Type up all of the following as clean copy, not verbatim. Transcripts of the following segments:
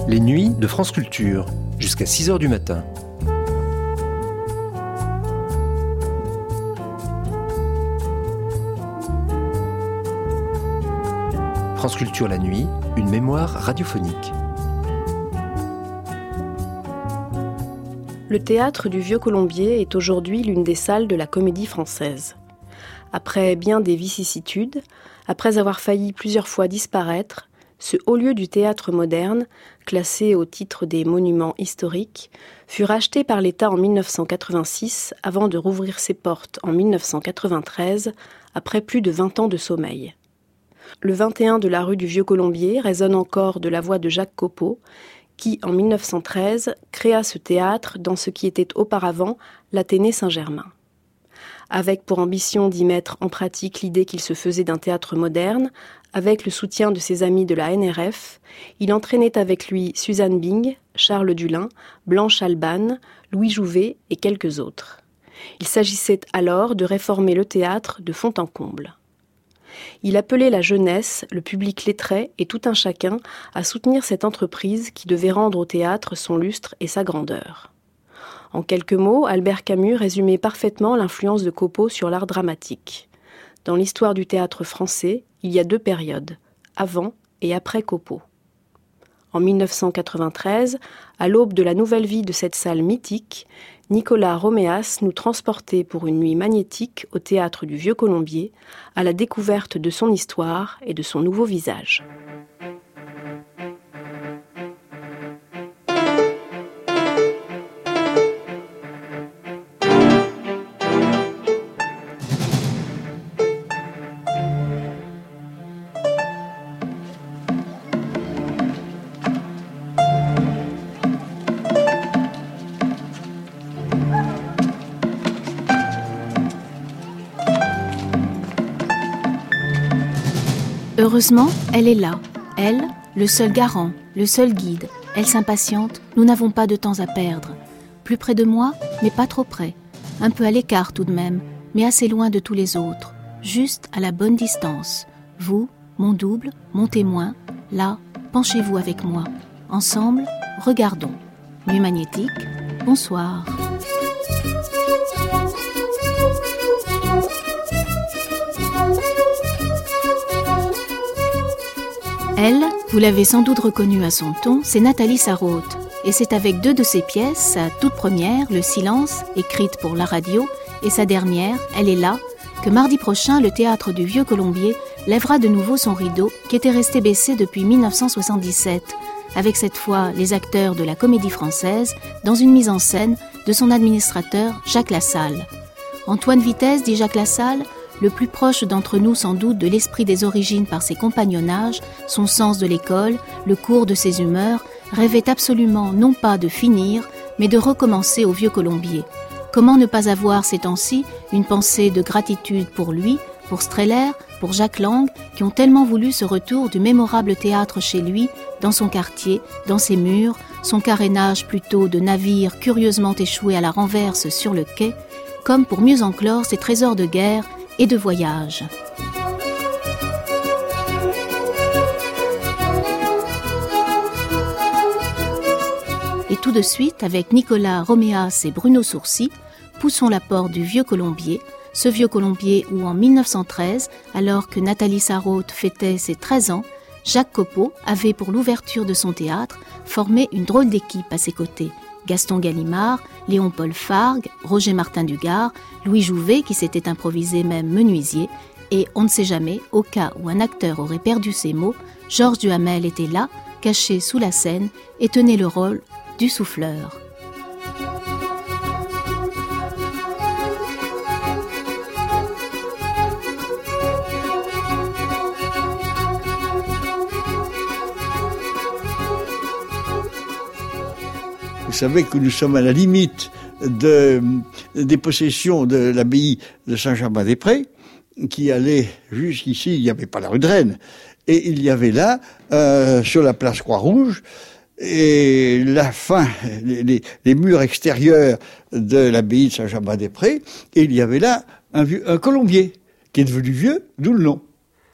Les nuits de France Culture, jusqu'à 6h du matin. France Culture la nuit, une mémoire radiophonique. Le théâtre du Vieux-Colombier est aujourd'hui l'une des salles de la Comédie Française. Après bien des vicissitudes, après avoir failli plusieurs fois disparaître, ce haut lieu du théâtre moderne, classé au titre des monuments historiques, fut racheté par l'État en 1986 avant de rouvrir ses portes en 1993, après plus de 20 ans de sommeil. Le 21 de la rue du Vieux-Colombier résonne encore de la voix de Jacques Copeau, qui, en 1913, créa ce théâtre dans ce qui était auparavant l'Athénée Saint-Germain. Avec pour ambition d'y mettre en pratique l'idée qu'il se faisait d'un théâtre moderne, avec le soutien de ses amis de la NRF, il entraînait avec lui Suzanne Bing, Charles Dulin, Blanche Alban, Louis Jouvet et quelques autres. Il s'agissait alors de réformer le théâtre de fond en comble. Il appelait la jeunesse, le public lettré et tout un chacun à soutenir cette entreprise qui devait rendre au théâtre son lustre et sa grandeur. En quelques mots, Albert Camus résumait parfaitement l'influence de Copeau sur l'art dramatique. Dans l'histoire du théâtre français, il y a deux périodes, avant et après Copeau. En 1993, à l'aube de la nouvelle vie de cette salle mythique, Nicolas Roméas nous transportait pour une nuit magnétique au théâtre du Vieux-Colombier, à la découverte de son histoire et de son nouveau visage. Heureusement, elle est là. Elle, le seul garant, le seul guide. Elle s'impatiente, nous n'avons pas de temps à perdre. Plus près de moi, mais pas trop près. Un peu à l'écart tout de même, mais assez loin de tous les autres. Juste à la bonne distance. Vous, mon double, mon témoin, là, penchez-vous avec moi. Ensemble, regardons. Nuit magnétique, bonsoir. Elle, vous l'avez sans doute reconnue à son ton, c'est Nathalie Sarraute. Et c'est avec deux de ses pièces, sa toute première, Le Silence, écrite pour la radio, et sa dernière, Elle est là, que mardi prochain, le théâtre du Vieux-Colombier lèvera de nouveau son rideau, qui était resté baissé depuis 1977, avec cette fois les acteurs de la Comédie Française, dans une mise en scène de son administrateur Jacques Lassalle. Antoine Vitesse, dit Jacques Lassalle, le plus proche d'entre nous sans doute de l'esprit des origines par ses compagnonnages, son sens de l'école, le cours de ses humeurs, rêvait absolument non pas de finir, mais de recommencer au Vieux-Colombier. Comment ne pas avoir ces temps-ci une pensée de gratitude pour lui, pour Strehler, pour Jacques Lang, qui ont tellement voulu ce retour du mémorable théâtre chez lui, dans son quartier, dans ses murs, son carénage plutôt de navire curieusement échoué à la renverse sur le quai, comme pour mieux enclore ses trésors de guerre et de voyage. Et tout de suite, avec Nicolas Roméas et Bruno Sourcy, poussons la porte du Vieux-Colombier, ce Vieux-Colombier où en 1913, alors que Nathalie Sarraute fêtait ses 13 ans, Jacques Copeau avait pour l'ouverture de son théâtre formé une drôle d'équipe à ses côtés. Gaston Gallimard, Léon-Paul Fargue, Roger Martin Dugard, Louis Jouvet qui s'était improvisé même menuisier, et on ne sait jamais, au cas où un acteur aurait perdu ses mots, Georges Duhamel était là, caché sous la scène, et tenait le rôle du souffleur. Vous savez que nous sommes à la limite des possessions de l'abbaye de Saint-Germain-des-Prés, qui allait jusqu'ici, il n'y avait pas la rue de Rennes, et il y avait là, sur la place Croix-Rouge, et la fin, les murs extérieurs de l'abbaye de Saint-Germain-des-Prés, et il y avait là un colombier, qui est devenu vieux, d'où le nom.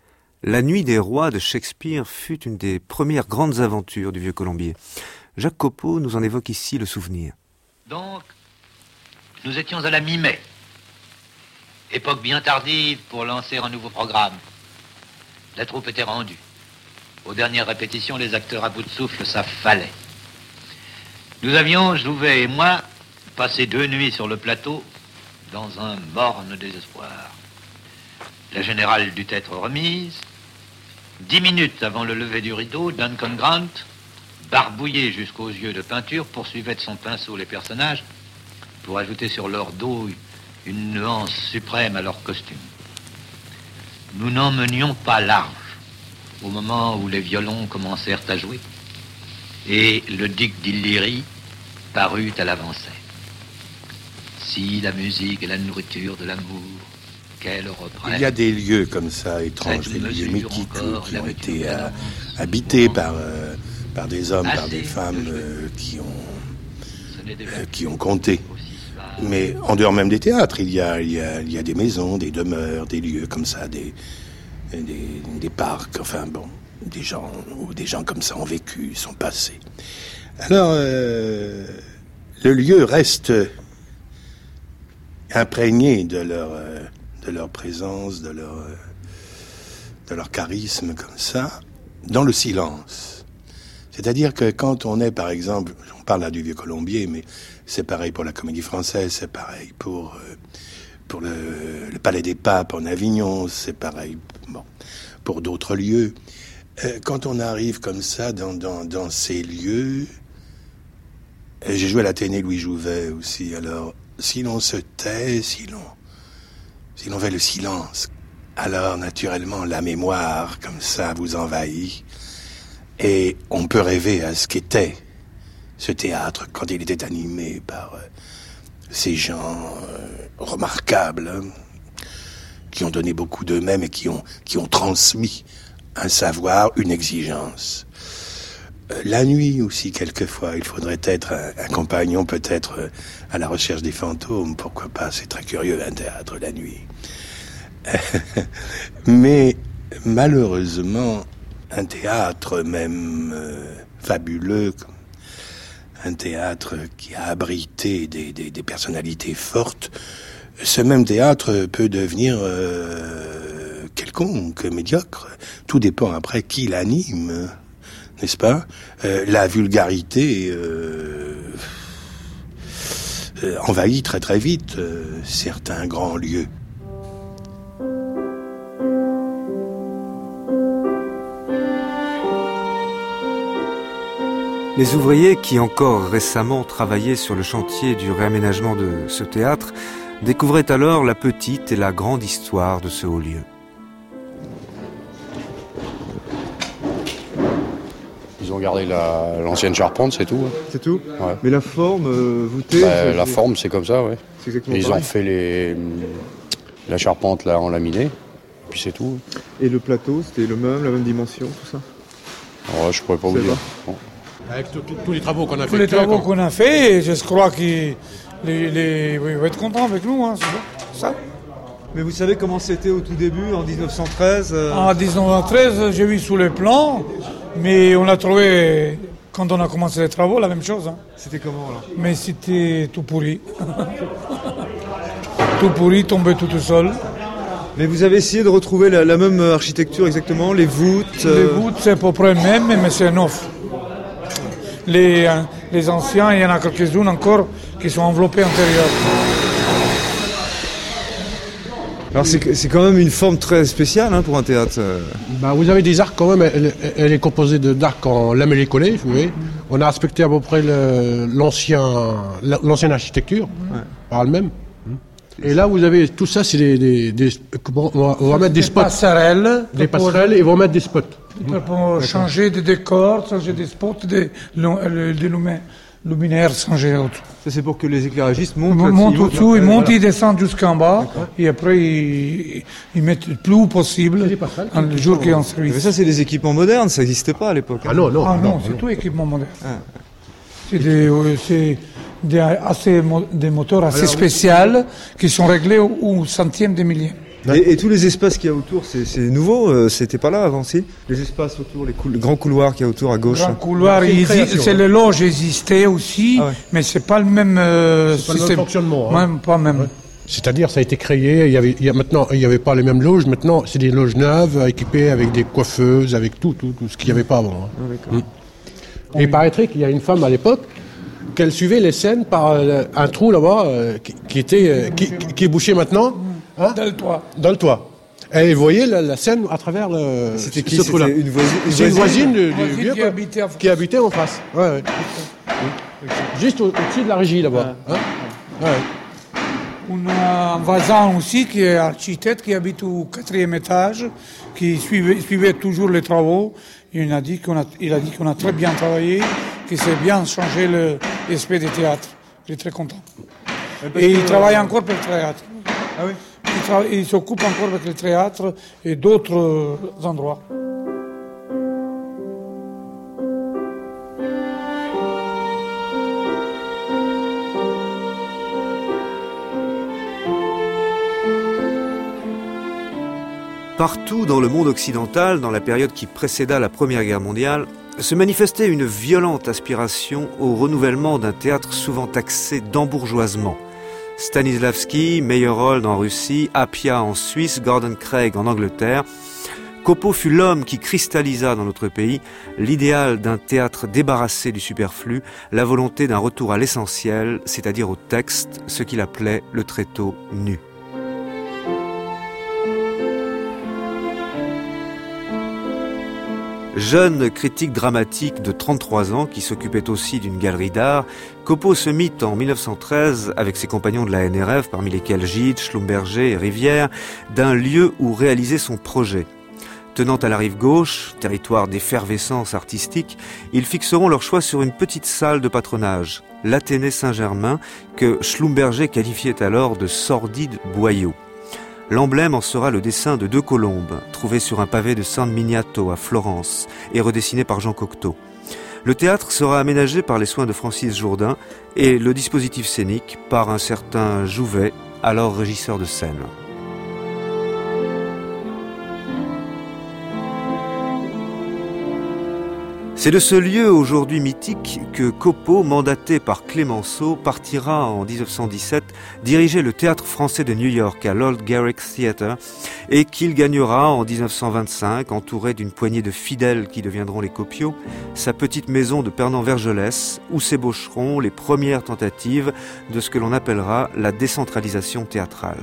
La Nuit des Rois de Shakespeare fut une des premières grandes aventures du Vieux Colombier. Jacques Copeau nous en évoque ici le souvenir. Donc, nous étions à la mi-mai. Époque bien tardive pour lancer un nouveau programme. La troupe était rendue. Aux dernières répétitions, les acteurs à bout de souffle s'affalaient. Nous avions, Jouvet et moi, passé 2 nuits sur le plateau dans un morne désespoir. La générale dut être remise. 10 minutes avant le lever du rideau, Duncan Grant, barbouillé jusqu'aux yeux de peinture, poursuivait de son pinceau les personnages pour ajouter sur leur dos une nuance suprême à leur costume. Nous n'en menions pas large au moment où les violons commencèrent à jouer et le duc d'Illyrie parut à l'avant-scène. Si la musique est la nourriture de l'amour, qu'elle reprenne. Il y a des lieux comme ça, étranges, des lieux mythiques qui ont été habités par des hommes, par des femmes qui ont compté. Mais en dehors même des théâtres, il y a des maisons, des demeures, des lieux comme ça, des parcs, enfin bon, des gens où des gens comme ça ont vécu, sont passés. Alors, le lieu reste imprégné de leur présence, de leur charisme comme ça, dans le silence. C'est-à-dire que quand on est, par exemple, on parle là du Vieux Colombier, mais c'est pareil pour la Comédie Française, c'est pareil pour le Palais des Papes en Avignon, c'est pareil pour d'autres lieux. Quand on arrive comme ça dans ces lieux, j'ai joué à l'Athénée Louis Jouvet aussi, alors si l'on se tait, si l'on fait le silence, alors naturellement la mémoire comme ça vous envahit et on peut rêver à ce qu'était ce théâtre quand il était animé par ces gens remarquables qui ont donné beaucoup d'eux-mêmes et qui ont transmis un savoir, une exigence. La nuit aussi, quelquefois, il faudrait être un compagnon peut-être à la recherche des fantômes. Pourquoi pas, c'est très curieux un théâtre la nuit. Mais malheureusement, un théâtre même fabuleux, un théâtre qui a abrité des personnalités fortes, ce même théâtre peut devenir quelconque, médiocre. Tout dépend après qui l'anime. N'est-ce pas? La vulgarité envahit très très vite certains grands lieux. Les ouvriers qui encore récemment travaillaient sur le chantier du réaménagement de ce théâtre découvraient alors la petite et la grande histoire de ce haut lieu. Ils ont gardé l'ancienne charpente, c'est tout. C'est tout? Ouais. Mais la forme, voûtée... la forme, c'est comme ça, ouais. C'est exactement Ils pareil. ont fait la charpente là en laminé, et puis c'est tout. Et le plateau, c'était le même, la même dimension, tout ça? Ouais, je pourrais pas vous dire. Bon. Avec tous les travaux qu'on a fait. Tous les travaux qu'on a fait, je crois qu'ils vont être contents avec nous, hein, c'est ça. Mais vous savez comment c'était au tout début, en 1913 En 1913, j'ai vu sous les plans, mais on a trouvé, quand on a commencé les travaux, la même chose. Hein. C'était comment alors? Mais c'était tout pourri. Tout pourri, tombé tout seul. Mais vous avez essayé de retrouver la même architecture exactement, les voûtes Les voûtes, c'est à peu près le même, mais c'est neuf. Les anciens, il y en a quelques-unes encore qui sont enveloppées intérieures. Alors c'est quand même une forme très spéciale pour un théâtre. Vous avez des arcs quand même, elle est composée d'arcs en lamellé-collé, vous voyez. On a respecté à peu près l'ancienne architecture, par elle-même. Et là, vous avez tout ça, c'est on va mettre des spots. Des passerelles et on va mettre des spots. Pour changer des décors, changer des spots, des luminaires, changer autre. Ça c'est pour que les éclairagistes Ils montent au-dessous, ils descendent jusqu'en bas, et après ils mettent le plus haut possible le jour qu'ils ont service. Mais ça c'est des équipements modernes, ça n'existait pas à l'époque. Non, c'est tout équipement moderne. C'est des moteurs assez spéciaux qui sont réglés au centième de millième. Ouais. Et tous les espaces qu'il y a autour, c'est nouveau, c'était pas là avant, si? Les espaces autour, les grands couloirs qu'il y a autour à gauche. Les grands couloirs, les loges existaient aussi, mais c'est pas le même c'est pas le même fonctionnement. Même, pas même. Ouais. C'est-à-dire, ça a été créé, maintenant, il n'y avait pas les mêmes loges, maintenant, c'est des loges neuves, équipées avec des coiffeuses, avec tout ce qu'il n'y avait pas avant. Et il paraîtrait qu'il y a une femme à l'époque, qu'elle suivait les scènes par un trou là-bas, qui est bouché maintenant. Dans le toit. Et elle voyait la scène à travers le. C'était qui? Ce trou-là. C'est une voisine du vieux qui habitait en face. Ouais. Juste au-dessus de la régie là-bas. On a un voisin aussi qui est architecte, qui habite au 4e étage, qui suivait toujours les travaux. Il a dit qu'on a très bien travaillé, que c'est bien changé l'aspect du théâtre. Il est très content. Et il travaille encore pour le théâtre. Ah oui? Il s'occupe encore avec le théâtre et d'autres endroits. Partout dans le monde occidental, dans la période qui précéda la Première Guerre mondiale, se manifestait une violente aspiration au renouvellement d'un théâtre souvent taxé d'embourgeoisement. Stanislavski, Meyerhold en Russie, Appia en Suisse, Gordon Craig en Angleterre. Copeau fut l'homme qui cristallisa dans notre pays l'idéal d'un théâtre débarrassé du superflu, la volonté d'un retour à l'essentiel, c'est-à-dire au texte, ce qu'il appelait le tréteau nu. Jeune critique dramatique de 33 ans qui s'occupait aussi d'une galerie d'art, Copeau se mit en 1913 avec ses compagnons de la NRF, parmi lesquels Gide, Schlumberger et Rivière, d'un lieu où réaliser son projet. Tenant à la rive gauche, territoire d'effervescence artistique, ils fixeront leur choix sur une petite salle de patronage, l'Athénée Saint-Germain, que Schlumberger qualifiait alors de sordide boyau. L'emblème en sera le dessin de 2 colombes, trouvées sur un pavé de San Miniato à Florence et redessinées par Jean Cocteau. Le théâtre sera aménagé par les soins de Francis Jourdain et le dispositif scénique par un certain Jouvet, alors régisseur de scène. C'est de ce lieu aujourd'hui mythique que Copeau, mandaté par Clémenceau, partira en 1917 diriger le théâtre français de New York à l'Old Garrick Theatre et qu'il gagnera en 1925, entouré d'une poignée de fidèles qui deviendront les Copiaux, sa petite maison de Pernan-Vergelès où s'ébaucheront les premières tentatives de ce que l'on appellera la décentralisation théâtrale.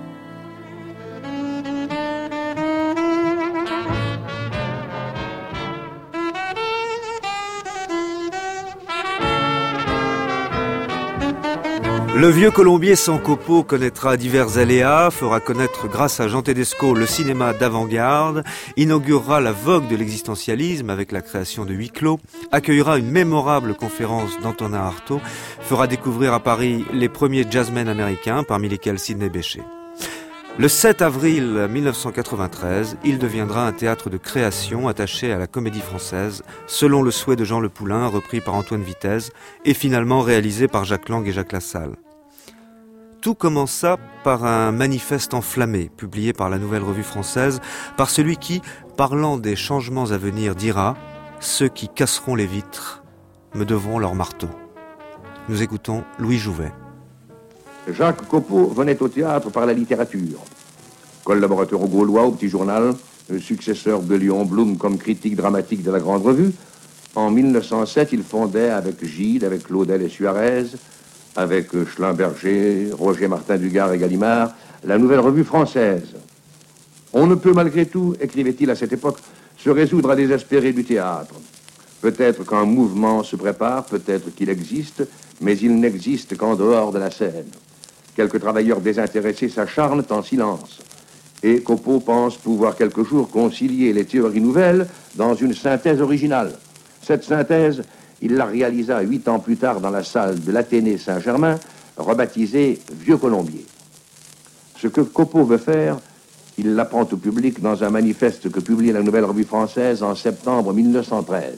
Le vieux Colombier sans Copeau connaîtra divers aléas, fera connaître grâce à Jean Tedesco le cinéma d'avant-garde, inaugurera la vogue de l'existentialisme avec la création de Huis clos, accueillera une mémorable conférence d'Antonin Artaud, fera découvrir à Paris les premiers jazzmen américains, parmi lesquels Sidney Bechet. Le 7 avril 1993, il deviendra un théâtre de création attaché à la Comédie Française, selon le souhait de Jean Le Poulain, repris par Antoine Vitez, et finalement réalisé par Jacques Lang et Jacques Lassalle. Tout commença par un manifeste enflammé, publié par la Nouvelle Revue Française, par celui qui, parlant des changements à venir, dira « Ceux qui casseront les vitres me devront leur marteau ». Nous écoutons Louis Jouvet. Jacques Copeau venait au théâtre par la littérature. Collaborateur au Gaulois, au Petit Journal, successeur de Léon Blum comme critique dramatique de la Grande Revue, en 1907, il fondait avec Gide, avec Claudel et Suarez, avec Schlumberger, Roger Martin Dugard et Gallimard, la Nouvelle Revue Française. On ne peut malgré tout, écrivait-il à cette époque, se résoudre à désespérer du théâtre. Peut-être qu'un mouvement se prépare, peut-être qu'il existe, mais il n'existe qu'en dehors de la scène. Quelques travailleurs désintéressés s'acharnent en silence. Et Copeau pense pouvoir quelque jour concilier les théories nouvelles dans une synthèse originale. Cette synthèse, il la réalisa 8 ans plus tard dans la salle de l'Athénée Saint-Germain, rebaptisée Vieux Colombier. Ce que Copeau veut faire, il l'apprend au public dans un manifeste que publie la Nouvelle Revue Française en septembre 1913.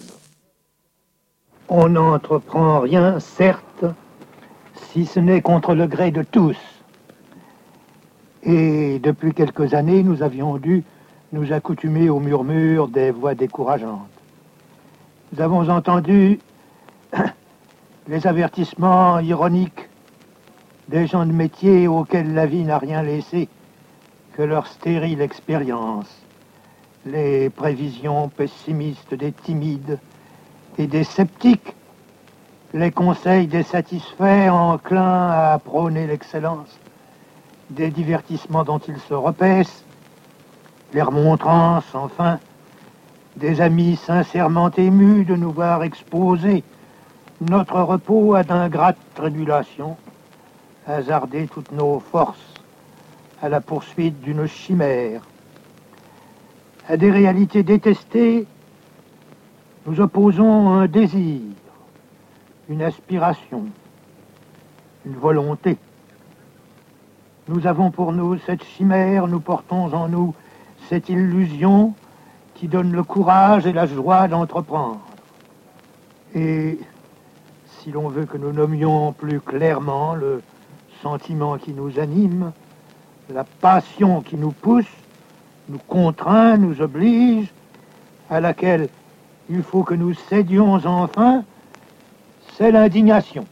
On n'entreprend rien, certes, si ce n'est contre le gré de tous. Et depuis quelques années, nous avions dû nous accoutumer au murmure des voix décourageantes. Nous avons entendu les avertissements ironiques des gens de métier auxquels la vie n'a rien laissé que leur stérile expérience, les prévisions pessimistes des timides et des sceptiques, les conseils des satisfaits enclins à prôner l'excellence, des divertissements dont ils se repaissent, les remontrances, enfin, des amis sincèrement émus de nous voir exposer notre repos à d'ingrates tribulations, hasarder toutes nos forces à la poursuite d'une chimère. À des réalités détestées, nous opposons un désir, une aspiration, une volonté. Nous avons pour nous cette chimère, nous portons en nous cette illusion qui donne le courage et la joie d'entreprendre. Et si l'on veut que nous nommions plus clairement le sentiment qui nous anime, la passion qui nous pousse, nous contraint, nous oblige, à laquelle il faut que nous cédions enfin, c'est l'indignation.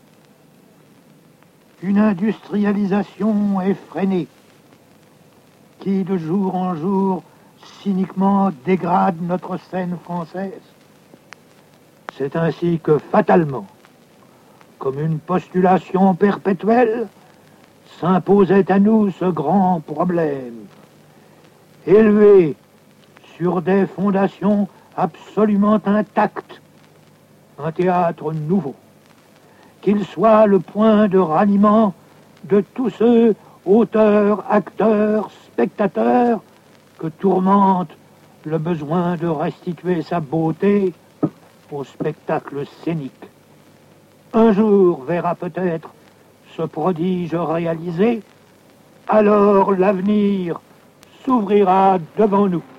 Une industrialisation effrénée qui, de jour en jour, cyniquement dégrade notre scène française. C'est ainsi que, fatalement, comme une postulation perpétuelle, s'imposait à nous ce grand problème, élevé sur des fondations absolument intactes, un théâtre nouveau, qu'il soit le point de ralliement de tous ceux, auteurs, acteurs, spectateurs, que tourmente le besoin de restituer sa beauté au spectacle scénique. Un jour verra peut-être ce prodige réalisé, alors l'avenir s'ouvrira devant nous.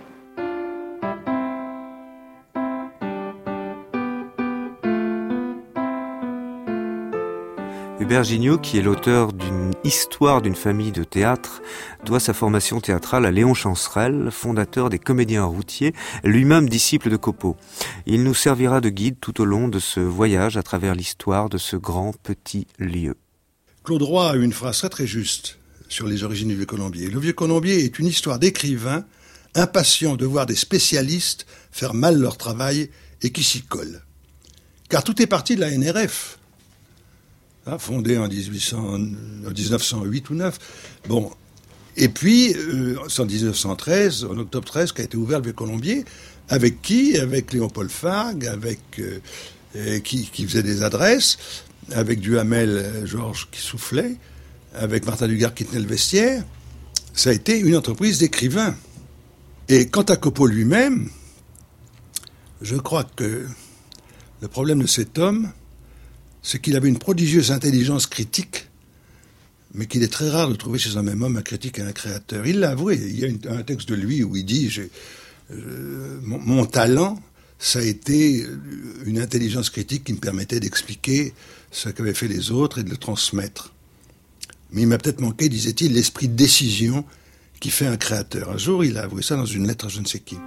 Hubert Gignot, qui est l'auteur d'une histoire d'une famille de théâtre, doit sa formation théâtrale à Léon Chancerelle, fondateur des Comédiens routiers, lui-même disciple de Copeau. Il nous servira de guide tout au long de ce voyage à travers l'histoire de ce grand petit lieu. Claude Roy a une phrase très très juste sur les origines du Vieux-Colombier. Le Vieux-Colombier est une histoire d'écrivains impatients de voir des spécialistes faire mal leur travail et qui s'y collent. Car tout est parti de la NRF, fondée en 1908 ou 9. Bon. Et puis, en 1913, en octobre 13, qu'a été ouvert le Vieux-Colombier, avec qui? Avec Léopold Fargue, qui faisait des adresses, avec Duhamel Georges qui soufflait, avec Martin Dugard qui tenait le vestiaire. Ça a été une entreprise d'écrivains. Et quant à Copeau lui-même, je crois que le problème de cet homme, c'est qu'il avait une prodigieuse intelligence critique, mais qu'il est très rare de trouver chez un même homme un critique et un créateur. Il l'a avoué. Il y a un texte de lui où il dit mon talent, ça a été une intelligence critique qui me permettait d'expliquer ce qu'avaient fait les autres et de le transmettre. Mais il m'a peut-être manqué, disait-il, l'esprit de décision qui fait un créateur. Un jour, il a avoué ça dans une lettre à je ne sais qui.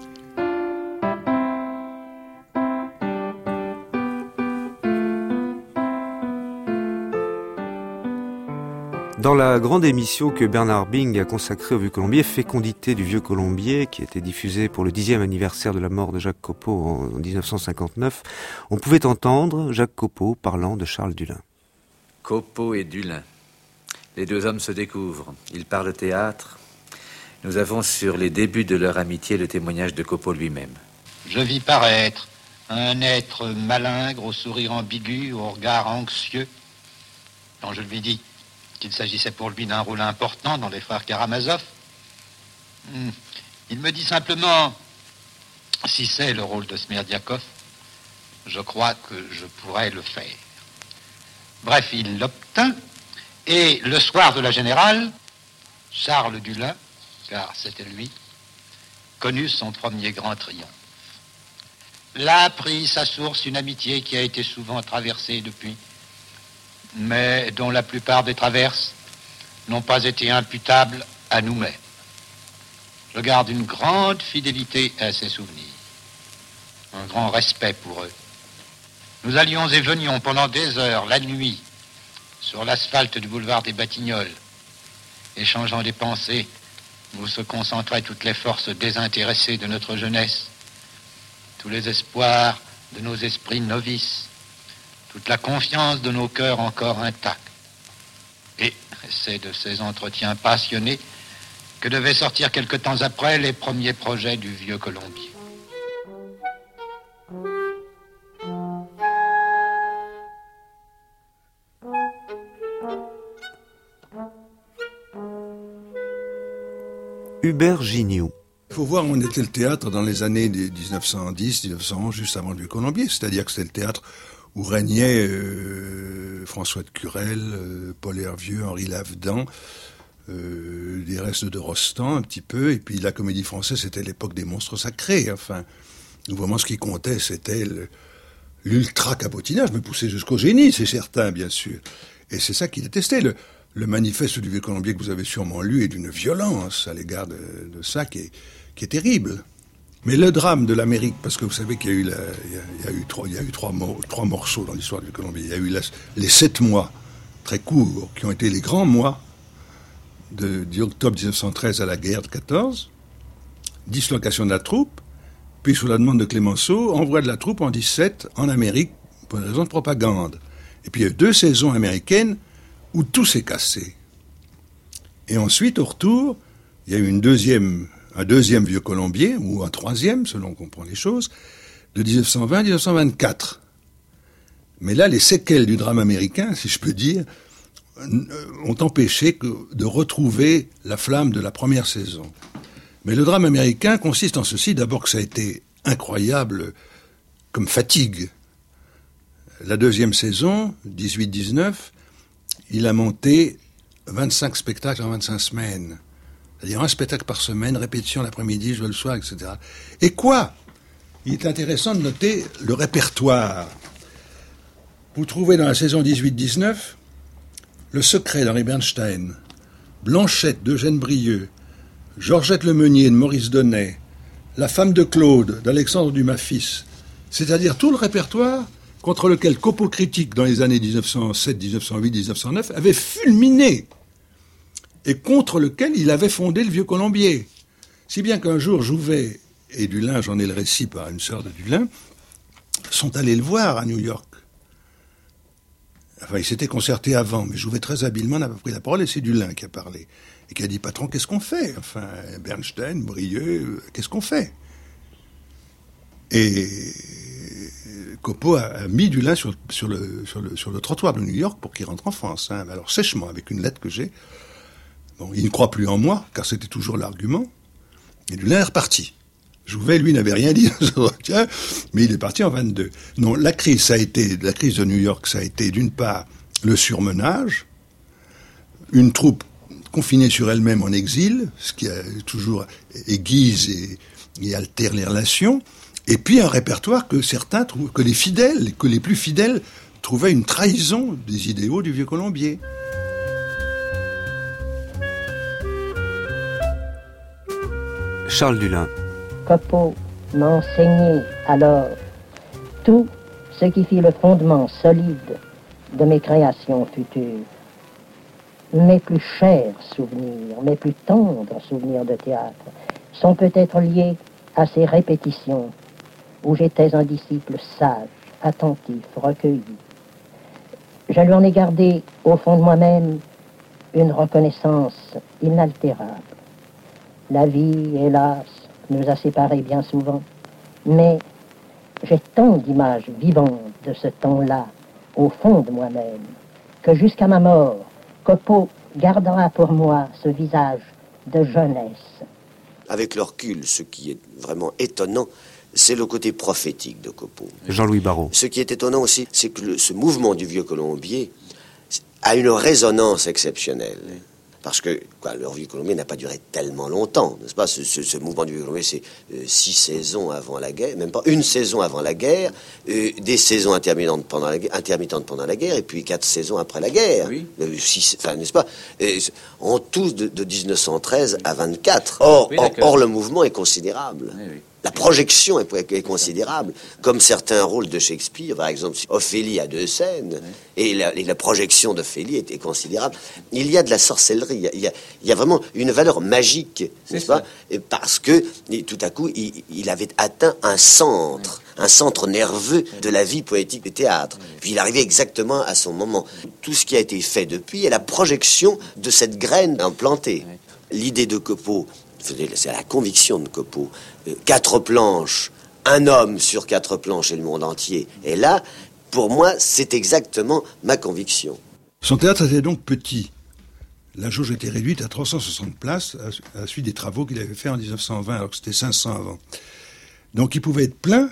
Dans la grande émission que Bernard Bing a consacrée au Vieux-Colombier, Fécondité du Vieux-Colombier, qui a été diffusée pour le 10e anniversaire de la mort de Jacques Copeau en 1959, on pouvait entendre Jacques Copeau parlant de Charles Dulin. Copeau et Dulin. Les deux hommes se découvrent. Ils parlent théâtre. Nous avons sur les débuts de leur amitié le témoignage de Copeau lui-même. Je vis paraître un être malingre, au sourire ambigu, au regard anxieux, quand je lui dis qu'il s'agissait pour lui d'un rôle important dans les frères Karamazov. Il me dit simplement, si c'est le rôle de Smerdiakov, je crois que je pourrais le faire. Bref, il l'obtint, et le soir de la Générale, Charles Dulin, car c'était lui, connut son premier grand triomphe. Là prit sa source une amitié qui a été souvent traversée depuis, mais dont la plupart des traverses n'ont pas été imputables à nous-mêmes. Je garde une grande fidélité à ces souvenirs, un grand respect pour eux. Nous allions et venions pendant des heures, la nuit, sur l'asphalte du boulevard des Batignolles, échangeant des pensées où se concentraient toutes les forces désintéressées de notre jeunesse, tous les espoirs de nos esprits novices, toute la confiance de nos cœurs encore intacts. Et c'est de ces entretiens passionnés que devaient sortir quelque temps après les premiers projets du vieux Colombier. Hubert Gignoux. Il faut voir où était le théâtre dans les années 1910, 1911, juste avant le vieux Colombier. C'est-à-dire que c'était le théâtre où régnaient François de Curel, Paul Hervieux, Henri Lavedan, des restes de Rostand un petit peu, et puis la Comédie Française, c'était l'époque des monstres sacrés. Enfin, vraiment ce qui comptait, c'était l'ultra-cabotinage, mais poussé jusqu'au génie, c'est certain, bien sûr. Et c'est ça qu'il détestait. Le manifeste du vieux Colombier que vous avez sûrement lu est d'une violence à l'égard de ça qui est terrible. Mais le drame de l'Amérique, parce que vous savez qu'il y a eu trois morceaux dans l'histoire du vieux Colombier. Il y a eu les 7 mois très courts qui ont été les grands mois d'octobre 1913 à la guerre de 14, dislocation de la troupe, puis sous la demande de Clémenceau, envoi de la troupe en 17 en Amérique pour une raison de propagande. Et puis il y a eu 2 saisons américaines où tout s'est cassé. Et ensuite, au retour, il y a eu un deuxième vieux Colombier, ou un troisième, selon qu'on prend les choses, de 1920 à 1924. Mais là, les séquelles du drame américain, si je peux dire, ont empêché de retrouver la flamme de la première saison. Mais le drame américain consiste en ceci, d'abord que ça a été incroyable comme fatigue. La deuxième saison, 18-19, il a monté 25 spectacles en 25 semaines. C'est-à-dire un spectacle par semaine, répétition l'après-midi, jouer le soir, etc. Et quoi ? Il est intéressant de noter le répertoire. Vous trouvez dans la saison 18-19 Le Secret d'Henri Bernstein, Blanchette d'Eugène Brieux, Georgette Le Meunier de Maurice Donnet, La femme de Claude d'Alexandre Dumas fils. C'est-à-dire tout le répertoire contre lequel Copeau critique dans les années 1907, 1908, 1909 avait fulminé et contre lequel il avait fondé le vieux Colombier. Si bien qu'un jour, Jouvet et Dulin, j'en ai le récit par une sœur de Dulin, sont allés le voir à New York. Enfin, ils s'étaient concertés avant, mais Jouvet très habilement n'a pas pris la parole et c'est Dulin qui a parlé. Et qui a dit, patron, qu'est-ce qu'on fait ? Enfin, Bernstein, Brieux, qu'est-ce qu'on fait ? Et Copeau a mis Dulin sur le trottoir de New York pour qu'il rentre en France. Hein. Alors sèchement, avec une lettre que j'ai. Bon, il ne croit plus en moi, car c'était toujours l'argument. Et Dulin est reparti. Jouvet, lui, n'avait rien dit, mais il est parti en 22. Non, la crise de New York, ça a été d'une part le surmenage, une troupe confinée sur elle-même en exil, ce qui a toujours aiguise et altère les relations, et puis un répertoire que certains trouvent, que les plus fidèles trouvaient une trahison des idéaux du vieux Colombier. Charles Dulin. Copeau m'a enseigné alors tout ce qui fit le fondement solide de mes créations futures. Mes plus chers souvenirs, mes plus tendres souvenirs de théâtre sont peut-être liés à ces répétitions où j'étais un disciple sage, attentif, recueilli. Je lui en ai gardé au fond de moi-même une reconnaissance inaltérable. La vie, hélas, nous a séparés bien souvent, mais j'ai tant d'images vivantes de ce temps-là au fond de moi-même que jusqu'à ma mort, Copeau gardera pour moi ce visage de jeunesse. Avec le recul, ce qui est vraiment étonnant, c'est le côté prophétique de Copeau. Jean-Louis Barrault. Ce qui est étonnant aussi, c'est que ce mouvement du vieux Colombier a une résonance exceptionnelle. Parce que le Vieux Colombier n'a pas duré tellement longtemps, n'est-ce pas? Ce mouvement du Vieux Colombier, c'est 6 saisons avant la guerre, même pas une saison avant la guerre, des saisons intermittentes pendant la guerre, et puis 4 saisons après la guerre. Oui. 6, n'est-ce pas? En tout de 1913 à 24. Or, le mouvement est considérable. Oui, oui. La projection est considérable, comme certains rôles de Shakespeare, par exemple, Ophélie a 2 scènes, et la projection d'Ophélie est considérable. Il y a de la sorcellerie, il y a vraiment une valeur magique, n'est-ce pas? Parce que tout à coup, il avait atteint un centre nerveux de la vie poétique du théâtre. Puis il arrivait exactement à son moment. Tout ce qui a été fait depuis est la projection de cette graine implantée. L'idée de Copeau, c'est la conviction de Copeau. 4 planches, un homme sur 4 planches et le monde entier. Et là, pour moi, c'est exactement ma conviction. Son théâtre était donc petit. La jauge était réduite à 360 places à la suite des travaux qu'il avait fait en 1920, alors que c'était 500 avant. Donc il pouvait être plein,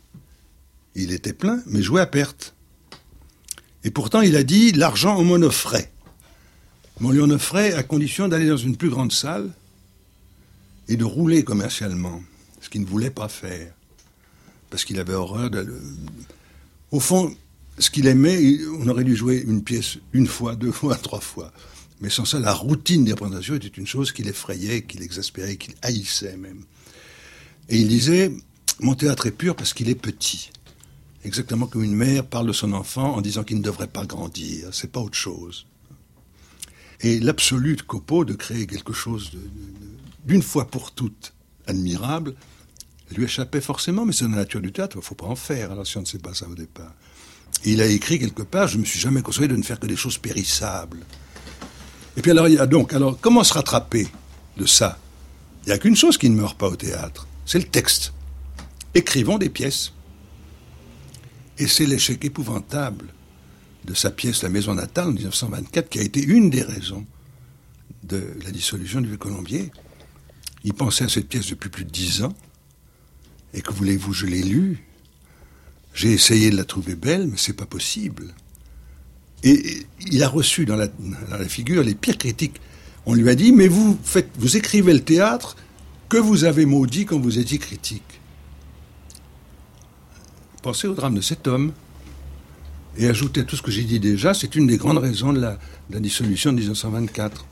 il était plein, mais joué à perte. Et pourtant, il a dit, l'argent, on m'en offrait. Mais on lui en offrait à condition d'aller dans une plus grande salle et de rouler commercialement, ce qu'il ne voulait pas faire, parce qu'il avait horreur Au fond, ce qu'il aimait, on aurait dû jouer une pièce 1 fois, 2 fois, 3 fois. Mais sans ça, la routine des représentations était une chose qui l'effrayait, qui l'exaspérait, qui haïssait même. Et il disait, mon théâtre est pur parce qu'il est petit. Exactement comme une mère parle de son enfant en disant qu'il ne devrait pas grandir, c'est pas autre chose. Et l'absolu de Copeau de créer quelque chose d'une fois pour toutes admirable, lui échappait forcément, mais c'est la nature du théâtre, il ne faut pas en faire, alors si on ne sait pas ça au départ. Et il a écrit quelque part, je ne me suis jamais consolé de ne faire que des choses périssables. Et puis alors comment se rattraper de ça? Il n'y a qu'une chose qui ne meurt pas au théâtre, c'est le texte. Écrivons des pièces. Et c'est l'échec épouvantable de sa pièce La Maison Natale en 1924 qui a été une des raisons de la dissolution du Vieux Colombier. Il pensait à cette pièce depuis plus de 10 ans, et que voulez-vous, je l'ai lue. J'ai essayé de la trouver belle, mais c'est pas possible. Et il a reçu dans la figure les pires critiques. On lui a dit, mais vous écrivez le théâtre que vous avez maudit quand vous étiez critique. Pensez au drame de cet homme, et ajoutez à tout ce que j'ai dit déjà, c'est une des grandes raisons de la dissolution de 1924.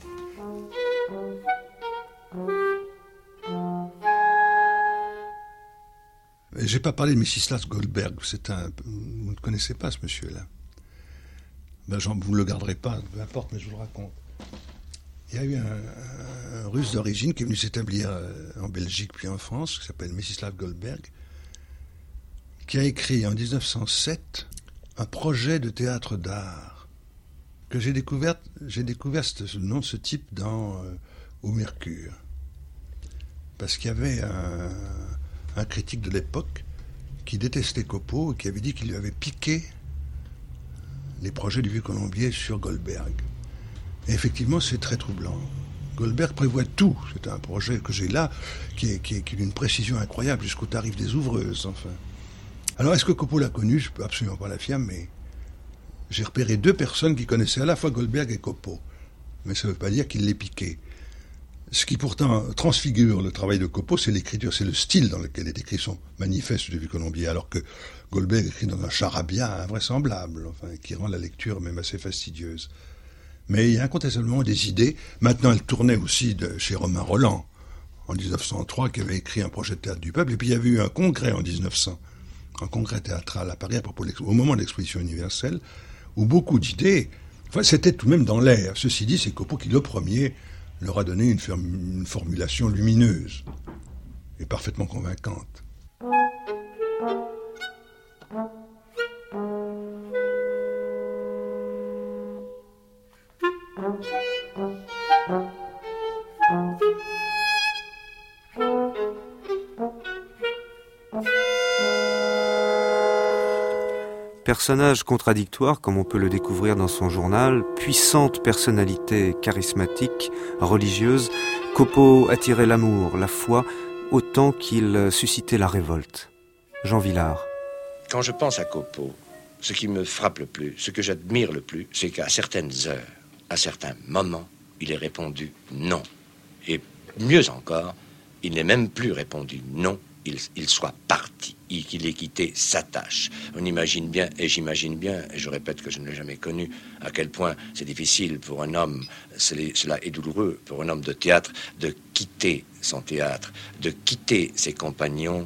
J'ai pas parlé de Mstislav Goldberg, vous ne connaissez pas ce monsieur-là. Vous ne le garderez pas, peu importe, mais je vous le raconte. Il y a eu un Russe d'origine qui est venu s'établir en Belgique puis en France, qui s'appelle Mstislav Goldberg, qui a écrit en 1907 un projet de théâtre d'art que j'ai découvert ce nom de ce type au Mercure. Parce qu'il y avait un critique de l'époque qui détestait Copeau et qui avait dit qu'il lui avait piqué les projets du Vieux Colombier sur Goldberg. Et effectivement, c'est très troublant. Goldberg prévoit tout. C'est un projet que j'ai là, qui est d'une précision incroyable, jusqu'au tarif des ouvreuses, enfin. Alors, est-ce que Copeau l'a connu? Je ne peux absolument pas l'affirmer, mais j'ai repéré 2 personnes qui connaissaient à la fois Goldberg et Copeau. Mais ça ne veut pas dire qu'il les piquait. Ce qui pourtant transfigure le travail de Copeau, c'est l'écriture, c'est le style dans lequel est écrit son manifeste du Vieux Colombier, alors que Goldberg écrit dans un charabia invraisemblable, enfin, qui rend la lecture même assez fastidieuse. Mais il y a incontestablement des idées. Maintenant, elle tournait aussi chez Romain Rolland, en 1903, qui avait écrit un projet de théâtre du peuple, et puis il y avait eu un congrès en 1900, un congrès théâtral à Paris, au moment de l'exposition universelle, où beaucoup d'idées, c'était tout de même dans l'air. Ceci dit, c'est Copeau qui, le premier, leur a donné une formulation lumineuse et parfaitement convaincante. Personnage contradictoire, comme on peut le découvrir dans son journal, puissante personnalité charismatique, religieuse, Copeau attirait l'amour, la foi, autant qu'il suscitait la révolte. Jean Vilar. Quand je pense à Copeau, ce qui me frappe le plus, ce que j'admire le plus, c'est qu'à certaines heures, à certains moments, il est répondu non. Et mieux encore, il n'est même plus répondu non, il soit parti, qu'il ait quitté sa tâche. On imagine bien, et j'imagine bien, et je répète que je ne l'ai jamais connu, à quel point c'est difficile pour un homme, cela est douloureux pour un homme de théâtre, de quitter son théâtre, de quitter ses compagnons,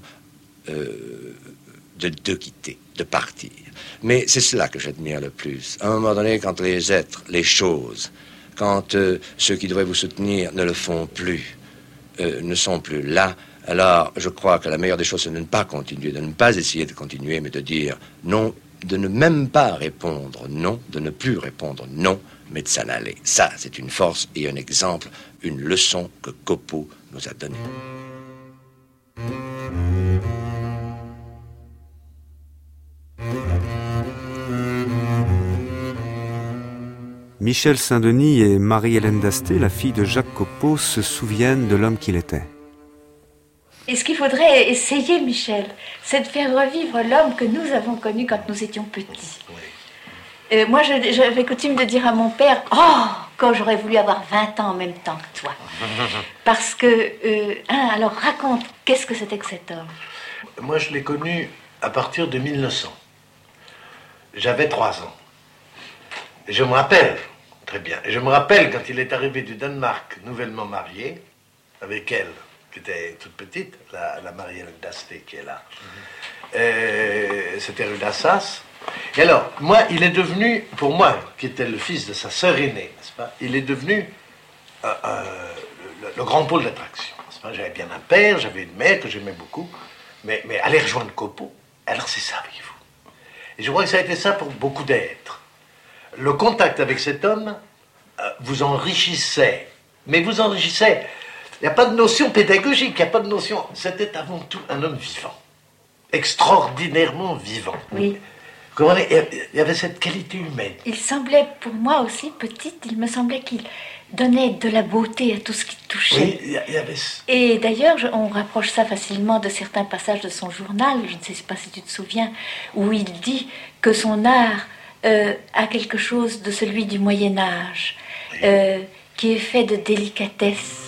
de quitter, de partir. Mais c'est cela que j'admire le plus. À un moment donné, quand les êtres, les choses, quand ceux qui devraient vous soutenir ne le font plus, ne sont plus là, alors je crois que la meilleure des choses, c'est de ne pas continuer, de ne pas essayer de continuer, mais de dire non, de ne même pas répondre non, de ne plus répondre non, mais de s'en aller. Ça, c'est une force et un exemple, une leçon que Copeau nous a donnée. Michel Saint-Denis et Marie-Hélène Dasté, la fille de Jacques Copeau, se souviennent de l'homme qu'il était. Et ce qu'il faudrait essayer, Michel, c'est de faire revivre l'homme que nous avons connu quand nous étions petits. Moi, j'avais coutume de dire à mon père, « Oh, quand j'aurais voulu avoir 20 ans en même temps que toi. » Parce que, alors raconte, qu'est-ce que c'était que cet homme? Moi, je l'ai connu à partir de 1900. J'avais 3 ans. Et je me rappelle, très bien, et je me rappelle quand il est arrivé du Danemark, nouvellement marié, avec elle, qui était toute petite, la Marie-Hélène Dasté qui est là. C'était rue d'Assas. Et alors, moi, il est devenu, pour moi, qui était le fils de sa sœur aînée, n'est-ce pas, il est devenu le grand pôle d'attraction, n'est-ce pas. J'avais bien un père, j'avais une mère que j'aimais beaucoup, mais aller rejoindre Copeau, alors c'est ça, voyez-vous. Et je crois que ça a été ça pour beaucoup d'êtres. Le contact avec cet homme vous enrichissait, mais vous enrichissait. Il n'y a pas de notion pédagogique, il n'y a pas de notion. C'était avant tout un homme vivant, extraordinairement vivant. Oui. Il y avait cette qualité humaine. Il semblait, pour moi aussi petite, il me semblait qu'il donnait de la beauté à tout ce qui touchait. Oui, il y avait... Et d'ailleurs, on rapproche ça facilement de certains passages de son journal, je ne sais pas si tu te souviens, où il dit que son art a quelque chose de celui du Moyen-Âge, qui est fait de délicatesse.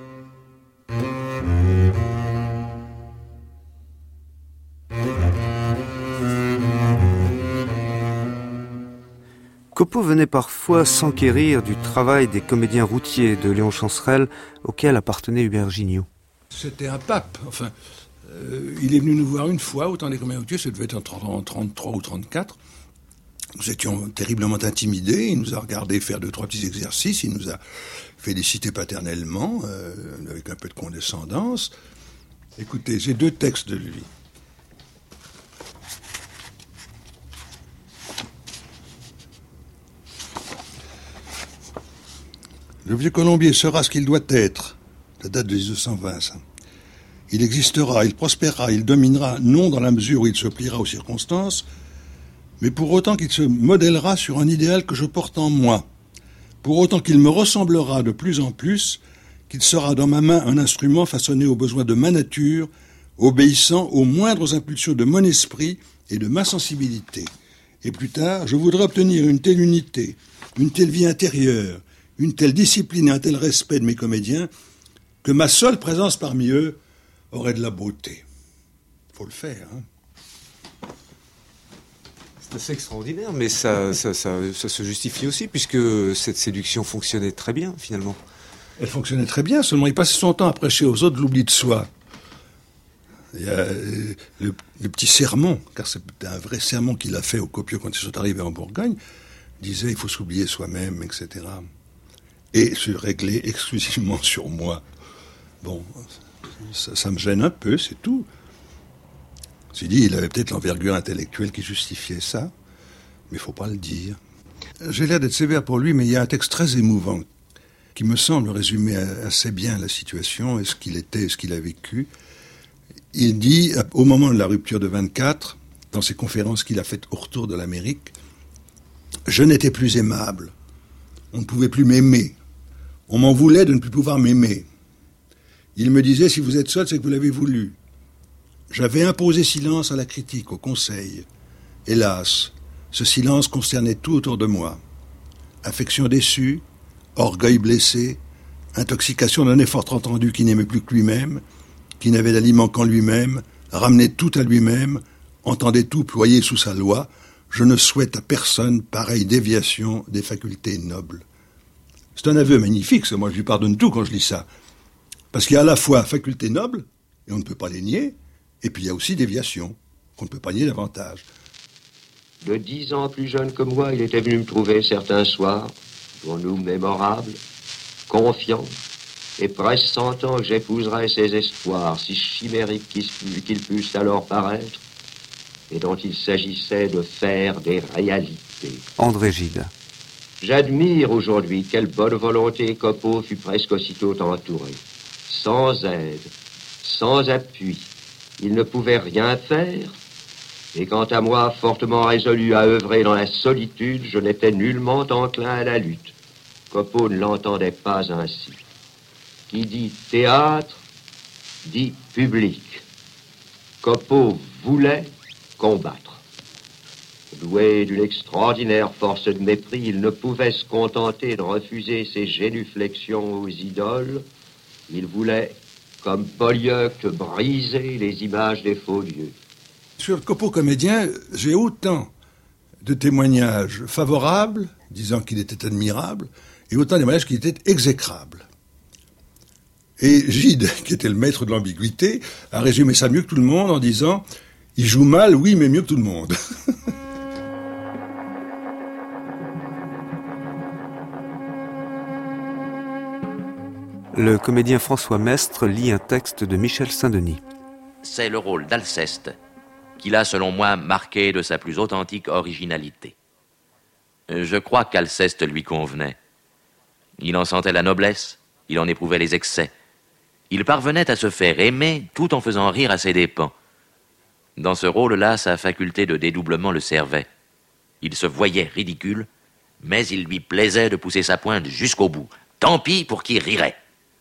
Copeau venait parfois s'enquérir du travail des comédiens routiers de Léon Chancerelle, auquel appartenait Hubert Gignot. C'était un pape, enfin, il est venu nous voir une fois, autant des comédiens routiers, ça devait être en 33 ou 34. Nous étions terriblement intimidés, il nous a regardé faire 2-3 petits exercices, il nous a félicité paternellement, avec un peu de condescendance. Écoutez, j'ai 2 textes de lui. Le vieux Colombier sera ce qu'il doit être. Ça date de 1820, ça. Il existera, il prospérera, il dominera, non dans la mesure où il se pliera aux circonstances, mais pour autant qu'il se modèlera sur un idéal que je porte en moi, pour autant qu'il me ressemblera de plus en plus, qu'il sera dans ma main un instrument façonné aux besoins de ma nature, obéissant aux moindres impulsions de mon esprit et de ma sensibilité. Et plus tard, je voudrais obtenir une telle unité, une telle vie intérieure, une telle discipline et un tel respect de mes comédiens, que ma seule présence parmi eux aurait de la beauté. Faut le faire, hein. C'est assez extraordinaire, mais ça se justifie aussi, puisque cette séduction fonctionnait très bien, finalement. Elle fonctionnait très bien, seulement il passait son temps à prêcher aux autres l'oubli de soi. Il y a le petit sermon, car c'était un vrai sermon qu'il a fait aux copieux quand ils sont arrivés en Bourgogne, disait il faut s'oublier soi-même, etc. Et se régler exclusivement sur moi. Bon, ça me gêne un peu, c'est tout. J'ai dit, il avait peut-être l'envergure intellectuelle qui justifiait ça, mais il ne faut pas le dire. J'ai l'air d'être sévère pour lui, mais il y a un texte très émouvant qui me semble résumer assez bien la situation et ce qu'il était, ce qu'il a vécu. Il dit, au moment de la rupture de 24, dans ses conférences qu'il a faites au retour de l'Amérique, « Je n'étais plus aimable. On ne pouvait plus m'aimer. On m'en voulait de ne plus pouvoir m'aimer. Il me disait, si vous êtes seul, c'est que vous l'avez voulu. J'avais imposé silence à la critique, au conseil. Hélas, ce silence concernait tout autour de moi. Affection déçue, orgueil blessé, intoxication d'un effort entendu qui n'aimait plus que lui-même, qui n'avait d'aliment qu'en lui-même, ramenait tout à lui-même, entendait tout ployer sous sa loi. Je ne souhaite à personne pareille déviation des facultés nobles. C'est un aveu magnifique, ça. Moi je lui pardonne tout quand je lis ça. Parce qu'il y a à la fois facultés nobles, et on ne peut pas les nier, et puis il y a aussi déviation, qu'on ne peut pas nier davantage. De 10 ans plus jeune que moi, il était venu me trouver certains soirs, pour nous mémorables, confiant, et pressentant que j'épouserais ses espoirs, si chimériques qu'ils pussent alors paraître, et dont il s'agissait de faire des réalités. André Gide. J'admire aujourd'hui quelle bonne volonté Coupeau fut presque aussitôt entouré. Sans aide, sans appui, il ne pouvait rien faire, et quant à moi, fortement résolu à œuvrer dans la solitude, je n'étais nullement enclin à la lutte. Coupeau ne l'entendait pas ainsi. Qui dit théâtre, dit public. Coupeau voulait combattre. Doué d'une extraordinaire force de mépris, il ne pouvait se contenter de refuser ses génuflexions aux idoles. Il voulait, comme Polyeucte, briser les images des faux dieux. Sur le Coupeau comédien, j'ai autant de témoignages favorables, disant qu'il était admirable, et autant de témoignages qu'il était exécrable. Et Gide, qui était le maître de l'ambiguïté, a résumé ça mieux que tout le monde en disant « Il joue mal, oui, mais mieux que tout le monde ». Le comédien François Mestre lit un texte de Michel Saint-Denis. C'est le rôle d'Alceste qu'il a, selon moi, marqué de sa plus authentique originalité. Je crois qu'Alceste lui convenait. Il en sentait la noblesse, il en éprouvait les excès. Il parvenait à se faire aimer tout en faisant rire à ses dépens. Dans ce rôle-là, sa faculté de dédoublement le servait. Il se voyait ridicule, mais il lui plaisait de pousser sa pointe jusqu'au bout. Tant pis pour qui rirait.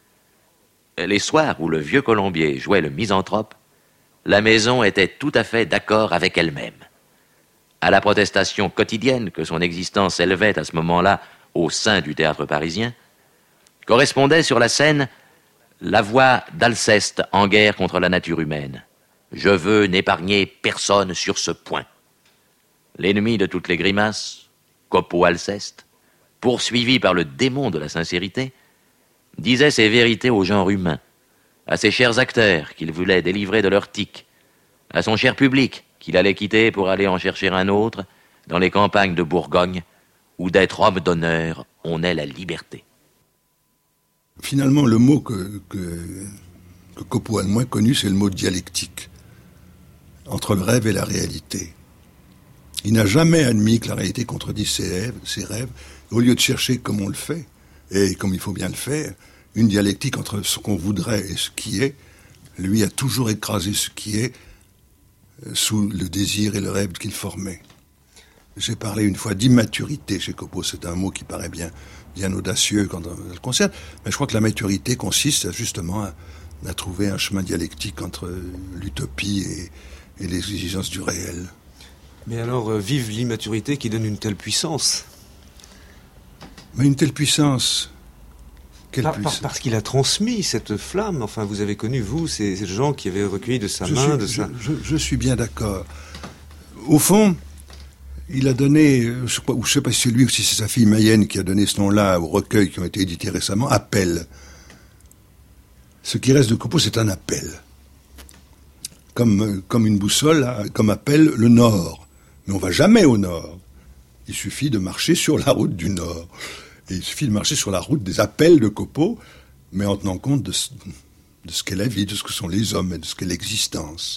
Les soirs où le vieux Colombier jouait le misanthrope, la maison était tout à fait d'accord avec elle-même. À la protestation quotidienne que son existence élevait à ce moment-là au sein du théâtre parisien, correspondait sur la scène la voix d'Alceste en guerre contre la nature humaine. Je veux n'épargner personne sur ce point. L'ennemi de toutes les grimaces, Coupeau Alceste, poursuivi par le démon de la sincérité, disait ses vérités au genre humain, à ses chers acteurs qu'il voulait délivrer de leur tic, à son cher public qu'il allait quitter pour aller en chercher un autre dans les campagnes de Bourgogne, où d'être homme d'honneur, on est la liberté. Finalement, le mot que Coupeau a le moins connu, c'est le mot dialectique, entre le rêve et la réalité. Il n'a jamais admis que la réalité contredit ses rêves. Au lieu de chercher comme on le fait, et comme il faut bien le faire, une dialectique entre ce qu'on voudrait et ce qui est, lui a toujours écrasé ce qui est sous le désir et le rêve qu'il formait. J'ai parlé une fois d'immaturité chez Coupeau, c'est un mot qui paraît bien audacieux quand on le concerne, mais je crois que la maturité consiste justement à trouver un chemin dialectique entre l'utopie et les exigences du réel. Mais alors, vive l'immaturité qui donne une telle puissance. Mais une telle puissance... Quelle puissance ? Parce qu'il a transmis cette flamme. Enfin, vous avez connu, vous, ces gens qui avaient recueilli de sa main... Je suis bien d'accord. Au fond, il a donné, je ne sais pas si c'est lui ou si c'est sa fille Mayenne qui a donné ce nom-là aux recueils qui ont été édités récemment, appel. Ce qui reste de Coupeau, c'est un appel. Comme une boussole, comme appel le nord. Mais on ne va jamais au nord. Il suffit de marcher sur la route du nord. Et il suffit de marcher sur la route des appels de Coupeau, mais en tenant compte de ce qu'est la vie, de ce que sont les hommes et de ce qu'est l'existence.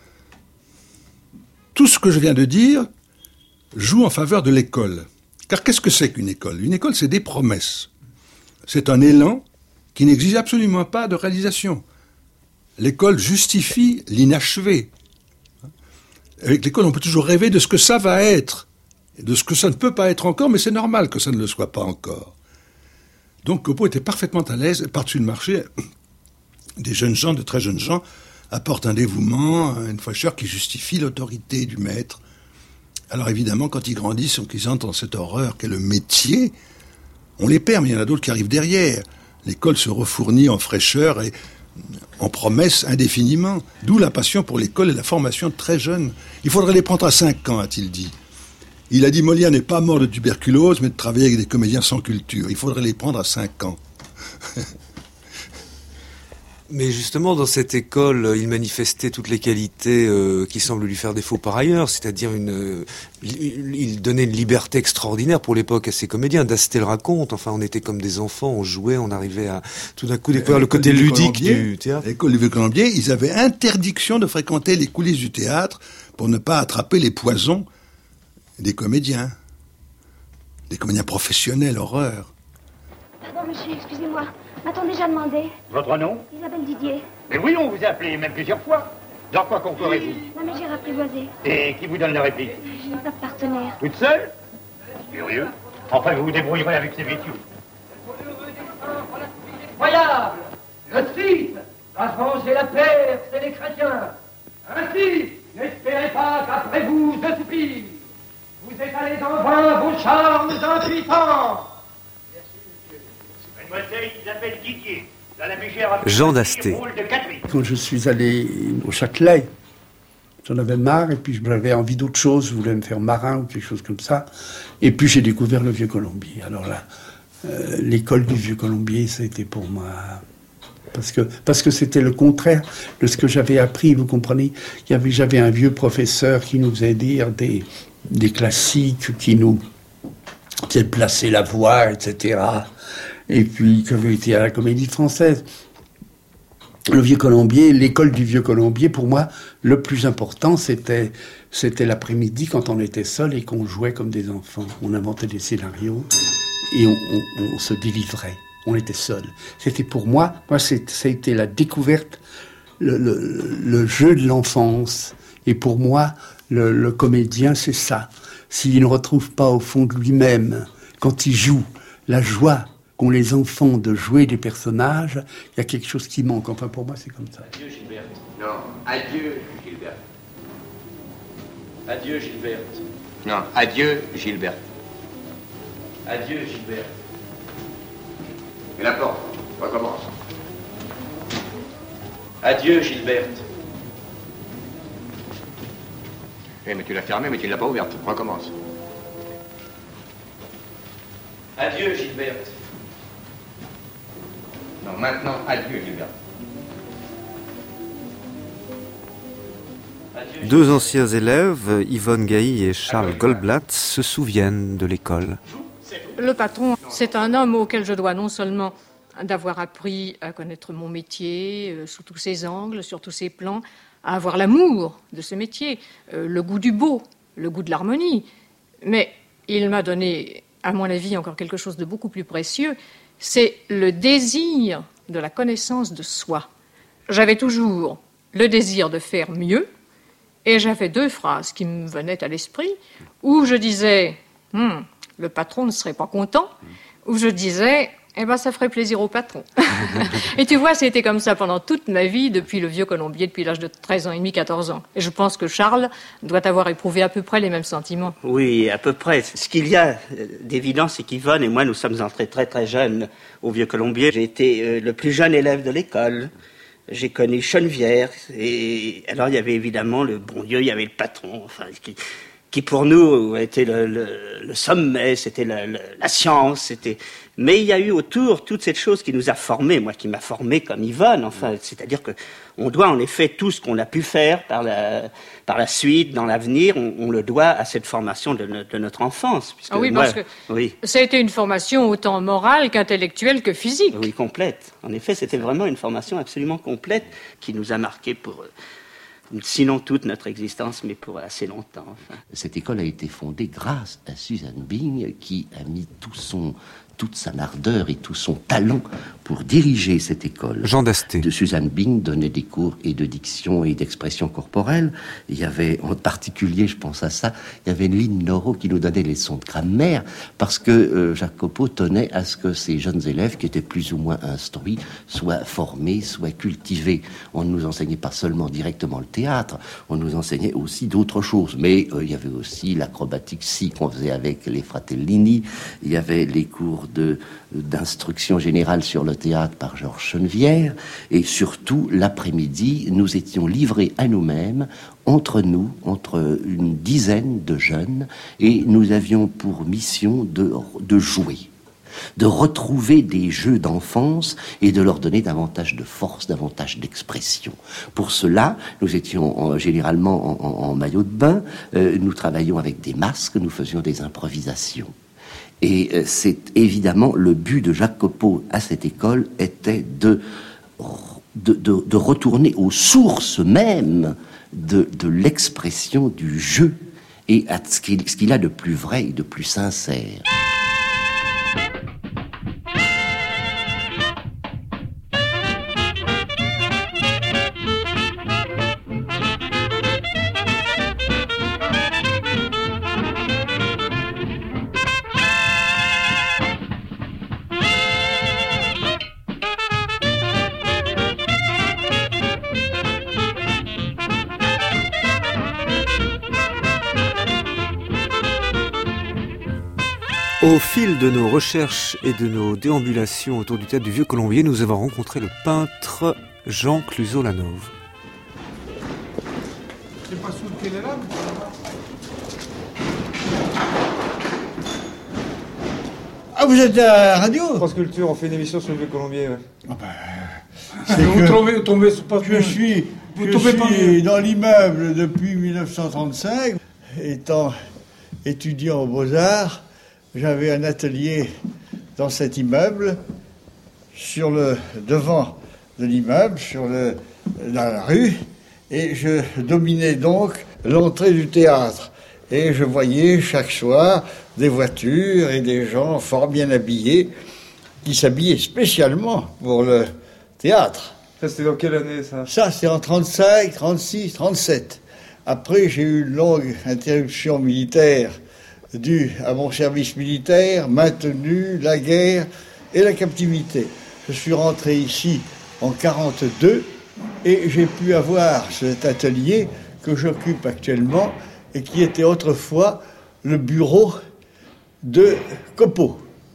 Tout ce que je viens de dire joue en faveur de l'école. Car qu'est-ce que c'est qu'une école ? Une école, c'est des promesses. C'est un élan qui n'exige absolument pas de réalisation. L'école justifie l'inachevé. Avec l'école, on peut toujours rêver de ce que ça va être, et de ce que ça ne peut pas être encore, mais c'est normal que ça ne le soit pas encore. Donc Coupeau était parfaitement à l'aise, par-dessus le marché, des jeunes gens, de très jeunes gens, apportent un dévouement, une fraîcheur qui justifie l'autorité du maître. Alors évidemment, quand ils grandissent, qu'ils entrent dans cette horreur qu'est le métier, On les perd, mais il y en a d'autres qui arrivent derrière. L'école se refournit en fraîcheur et en promesse indéfiniment. D'où la passion pour l'école et la formation très jeune. Il faudrait les prendre à 5 ans, a-t-il dit. Il a dit Molière n'est pas mort de tuberculose, mais de travailler avec des comédiens sans culture. Il faudrait les prendre à 5 ans. Mais justement, dans cette école, il manifestait toutes les qualités qui semblent lui faire défaut par ailleurs, c'est-à-dire il donnait une liberté extraordinaire pour l'époque à ses comédiens. D'Asté le raconte, enfin, on était comme des enfants, on jouait, on arrivait à tout d'un coup découvrir le côté ludique du théâtre. À l'école du Vieux-Colombier, ils avaient interdiction de fréquenter les coulisses du théâtre pour ne pas attraper les poisons des comédiens. Des comédiens professionnels, horreur. Pardon, monsieur, excusez-moi. M'a-t-on déjà demandé? Votre nom? Isabelle Didier. Mais oui, on vous a appelé même plusieurs fois. Dans quoi concourez-vous? La mégère apprivoisée. Et qui vous donne la réplique? Je n'ai pas de partenaire. Toute seule? Curieux. Enfin, vous vous débrouillerez avec ces vêtus. Incroyable! Le Christ va venger la terre, c'est les chrétiens. Ainsi, n'espérez pas qu'après vous, je soupire. Vous étalez en vain vos charmes impuissants. Mademoiselle Isabelle Didier, dans la mégère Jean d'Asté. Quand je suis allé au Châtelet, j'en avais marre, et puis j'avais envie d'autre chose, je voulais me faire marin ou quelque chose comme ça. Et puis j'ai découvert le Vieux-Colombier. Alors là, l'école du Vieux-Colombier, ça a été pour moi... Parce que c'était le contraire de ce que j'avais appris, vous comprenez. J'avais un vieux professeur qui nous faisait dire des classiques, qui plaçait la voix, etc., et puis qui avait été à la Comédie Française. Le Vieux-Colombier, l'école du Vieux-Colombier, pour moi, le plus important, c'était l'après-midi quand on était seul et qu'on jouait comme des enfants. On inventait des scénarios et on se délivrait. On était seuls. C'était pour moi, ça a été la découverte, le jeu de l'enfance. Et pour moi, le comédien, c'est ça. S'il ne retrouve pas au fond de lui-même, quand il joue, la joie qu'ont les enfants de jouer des personnages, il y a quelque chose qui manque. Enfin, pour moi, c'est comme ça. Adieu, Gilberte. Non, adieu, Gilberte. Adieu, Gilberte. Non, adieu, Gilberte. Adieu, Gilberte. Et la porte, recommence. Adieu, Gilberte. Eh, mais tu l'as fermée, mais tu ne l'as pas ouverte. Recommence. Adieu, Gilberte. Non, maintenant, adieu, Gilberte. Deux anciens élèves, Yvonne Gailly et Charles Goldblatt, se souviennent de l'école. Le patron, c'est un homme auquel je dois non seulement d'avoir appris à connaître mon métier sous tous ses angles, sur tous ses plans, à avoir l'amour de ce métier, le goût du beau, le goût de l'harmonie. Mais il m'a donné, à mon avis, encore quelque chose de beaucoup plus précieux, c'est le désir de la connaissance de soi. J'avais toujours le désir de faire mieux, et j'avais deux phrases qui me venaient à l'esprit, où je disais le patron ne serait pas content, où je disais ça ferait plaisir au patron. Et tu vois, c'était comme ça pendant toute ma vie, depuis le Vieux-Colombier, depuis l'âge de 13 ans et demi, 14 ans. Et je pense que Charles doit avoir éprouvé à peu près les mêmes sentiments. Oui, à peu près. Ce qu'il y a d'évident, c'est qu'Yvonne et moi, nous sommes entrés très très jeunes au Vieux-Colombier. J'ai été le plus jeune élève de l'école. J'ai connu Chenevière. Et alors, il y avait évidemment le bon Dieu, il y avait le patron, enfin, qui pour nous était le sommet, c'était la science, c'était... Mais il y a eu autour toute cette chose qui nous a formés, moi qui m'a formé comme Yvonne, enfin, c'est-à-dire que on doit en effet tout ce qu'on a pu faire par la suite, dans l'avenir, on le doit à cette formation de notre enfance. Ah oui, parce que ça a été une formation autant morale qu'intellectuelle que physique. Oui, complète. En effet, c'était vraiment une formation absolument complète qui nous a marqué pour... sinon toute notre existence, mais pour assez longtemps. Enfin. Cette école a été fondée grâce à Suzanne Bing, qui a mis toute sa ardeur et tout son talent pour diriger cette école. Jean d'Asté. Suzanne Bing donnait des cours et de diction et d'expression corporelle. Il y avait, en particulier, je pense à ça, il y avait Lynn Noro qui nous donnait les leçons de grammaire, parce que Jacques Copeau tenait à ce que ces jeunes élèves, qui étaient plus ou moins instruits, soient formés, soient cultivés. On ne nous enseignait pas seulement directement le théâtre, théâtre. On nous enseignait aussi d'autres choses. Mais il y avait aussi l'acrobatique qu'on faisait avec les Fratellini. Il y avait les cours d'instruction générale sur le théâtre par Georges Chenevière. Et surtout, l'après-midi, nous étions livrés à nous-mêmes, entre une dizaine de jeunes, et nous avions pour mission de jouer, de retrouver des jeux d'enfance et de leur donner davantage de force, davantage d'expression. Pour cela, nous étions généralement en maillot de bain, nous travaillions avec des masques, nous faisions des improvisations. Et c'est évidemment le but de Jacques Copeau à cette école était de retourner aux sources mêmes de l'expression du jeu et à ce qu'il a de plus vrai et de plus sincère. Au fil de nos recherches et de nos déambulations autour du théâtre du Vieux-Colombier, nous avons rencontré le peintre Jean Cluzot-Lanove. C'est pas sous quelle est là? Ah, vous êtes à la radio? France Culture, on fait une émission sur le Vieux-Colombier. Ouais. Ah ben, vous tombez pas. Je suis dans l'immeuble depuis 1935, étant étudiant aux Beaux-Arts. J'avais un atelier dans cet immeuble, sur le devant de l'immeuble, dans la rue, et je dominais donc l'entrée du théâtre. Et je voyais chaque soir des voitures et des gens fort bien habillés qui s'habillaient spécialement pour le théâtre. Ça, c'était dans quelle année, ça? Ça, c'est en 35, 36, 37. Après, j'ai eu une longue interruption militaire dû à mon service militaire, maintenu, la guerre et la captivité. Je suis rentré ici en 42 et j'ai pu avoir cet atelier que j'occupe actuellement et qui était autrefois le bureau de Copeau.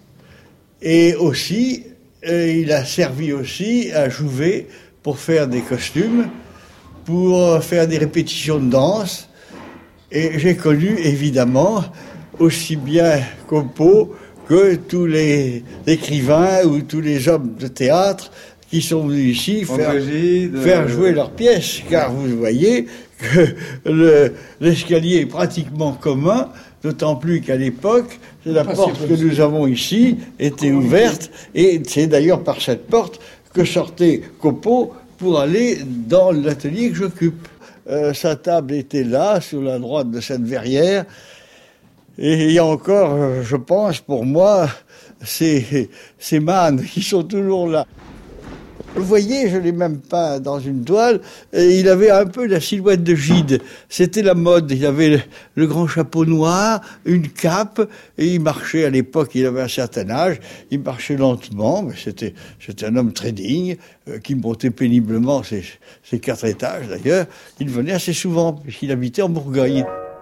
Et aussi, il a servi aussi à Jouvet pour faire des costumes, pour faire des répétitions de danse. Et j'ai connu évidemment aussi bien Copeau que tous les écrivains ou tous les hommes de théâtre qui sont venus ici faire jouer leurs pièces, car vous voyez que l'escalier est pratiquement commun, d'autant plus qu'à l'époque, la porte que nous avons ici était ouverte, et c'est d'ailleurs par cette porte que sortait Copeau pour aller dans l'atelier que j'occupe. Sa table était là, sur la droite de cette verrière. Et il y a encore, je pense, pour moi, ces mânes qui sont toujours là. Vous voyez, je l'ai même peint dans une toile, et il avait un peu la silhouette de Gide. C'était la mode. Il avait le grand chapeau noir, une cape, et il marchait à l'époque, il avait un certain âge, il marchait lentement, mais c'était un homme très digne, qui montait péniblement ses 4 étages d'ailleurs. Il venait assez souvent, puisqu'il habitait en Bourgogne.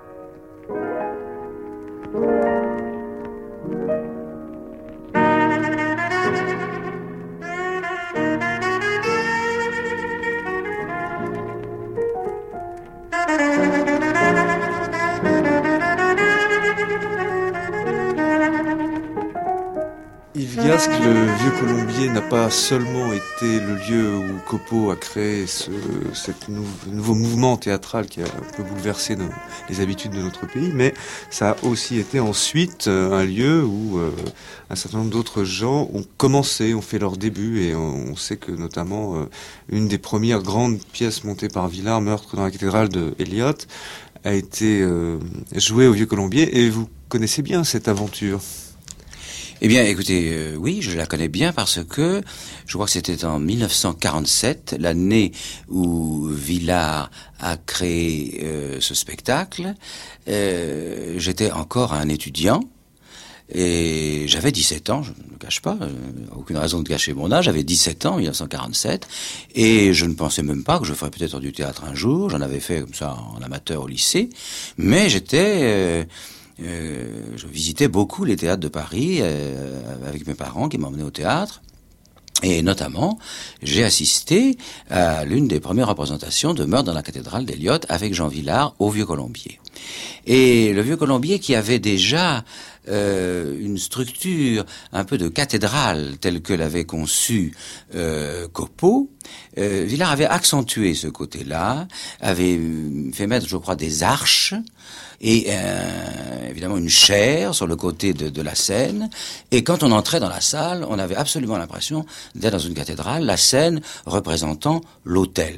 Le Vieux-Colombier n'a pas seulement été le lieu où Copeau a créé ce nouveau mouvement théâtral qui a un peu bouleversé les habitudes de notre pays, mais ça a aussi été ensuite un lieu où un certain nombre d'autres gens ont fait leur début, et on sait que notamment une des premières grandes pièces montées par Villard, Meurtre dans la cathédrale de Eliot, a été jouée au Vieux-Colombier, et vous connaissez bien cette aventure. Eh bien, écoutez, oui, je la connais bien parce que je crois que c'était en 1947, l'année où Villard a créé ce spectacle. J'étais encore un étudiant Et j'avais 17 ans, je ne le cache pas, aucune raison de cacher mon âge, j'avais 17 ans en 1947, et je ne pensais même pas que je ferais peut-être du théâtre un jour, j'en avais fait comme ça en amateur au lycée, mais je visitais beaucoup les théâtres de Paris avec mes parents qui m'emmenaient au théâtre. Et notamment, j'ai assisté à l'une des premières représentations de Meurtre dans la cathédrale d'Eliott avec Jean Vilar au Vieux-Colombier. Et le Vieux-Colombier qui avait déjà une structure un peu de cathédrale telle que l'avait conçue Copeau, Vilar avait accentué ce côté-là, avait fait mettre, je crois, des arches et évidemment une chaire sur le côté de la scène. Et quand on entrait dans la salle, on avait absolument l'impression d'être dans une cathédrale, la scène représentant l'autel.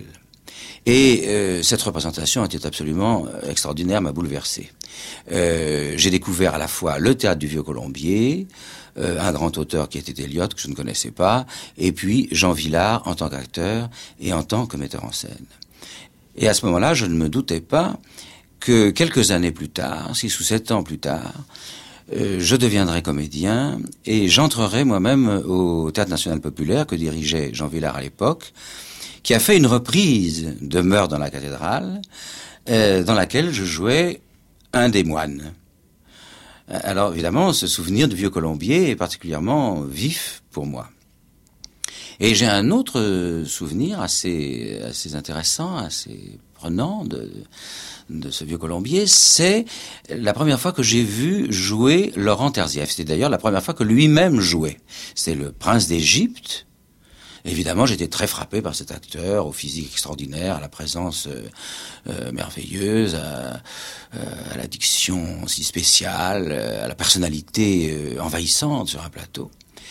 Et cette représentation était absolument extraordinaire, m'a bouleversé. J'ai découvert à la fois le théâtre du Vieux-Colombier, un grand auteur qui était Eliott, que je ne connaissais pas, et puis Jean Vilar en tant qu'acteur et en tant que metteur en scène. Et à ce moment-là, je ne me doutais pas que quelques années plus tard, 6 ou 7 ans plus tard, je deviendrai comédien et j'entrerai moi-même au Théâtre National Populaire que dirigeait Jean Vilar à l'époque, qui a fait une reprise de Meurtre dans la cathédrale, dans laquelle je jouais un des moines. Alors évidemment, ce souvenir du Vieux-Colombier est particulièrement vif pour moi. Et j'ai un autre souvenir assez intéressant, assez prenant de ce Vieux-Colombier, c'est la première fois que j'ai vu jouer Laurent Terzieff. C'était d'ailleurs la première fois que lui-même jouait. C'est le Prince d'Égypte. Évidemment, j'étais très frappé par cet acteur, au physique extraordinaire, à la présence merveilleuse, à la diction si spéciale, à la personnalité envahissante sur un plateau.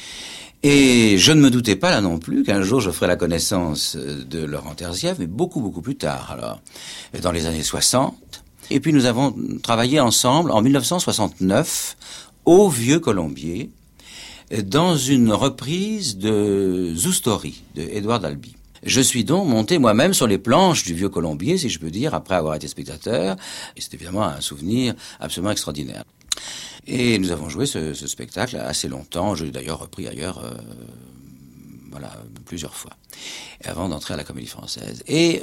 Et je ne me doutais pas là non plus qu'un jour je ferais la connaissance de Laurent Terzieff, mais beaucoup plus tard, alors, dans les années 60. Et puis nous avons travaillé ensemble en 1969 au Vieux-Colombier, dans une reprise de Zoustori, de Édouard Albi. Je suis donc monté moi-même sur les planches du Vieux-Colombier, si je peux dire, après avoir été spectateur. Et c'est évidemment un souvenir absolument extraordinaire. Et nous avons joué ce spectacle assez longtemps. Je l'ai d'ailleurs repris ailleurs, plusieurs fois, avant d'entrer à la Comédie Française. Et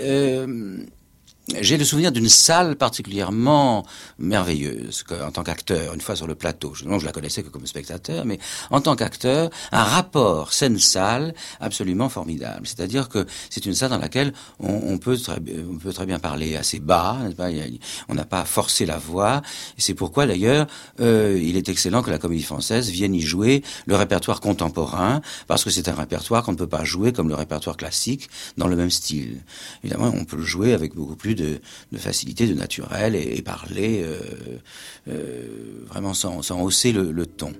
j'ai le souvenir d'une salle particulièrement merveilleuse, en tant qu'acteur, une fois sur le plateau. Non, je la connaissais que comme spectateur, mais en tant qu'acteur, un rapport scène-salle absolument formidable. C'est-à-dire que c'est une salle dans laquelle on peut très bien parler assez bas, n'est-ce pas ? On n'a pas à forcer la voix. Et c'est pourquoi, d'ailleurs, il est excellent que la Comédie Française vienne y jouer le répertoire contemporain, parce que c'est un répertoire qu'on ne peut pas jouer comme le répertoire classique dans le même style. Évidemment, on peut le jouer avec beaucoup plus de facilité, de naturel, et parler vraiment sans hausser le ton.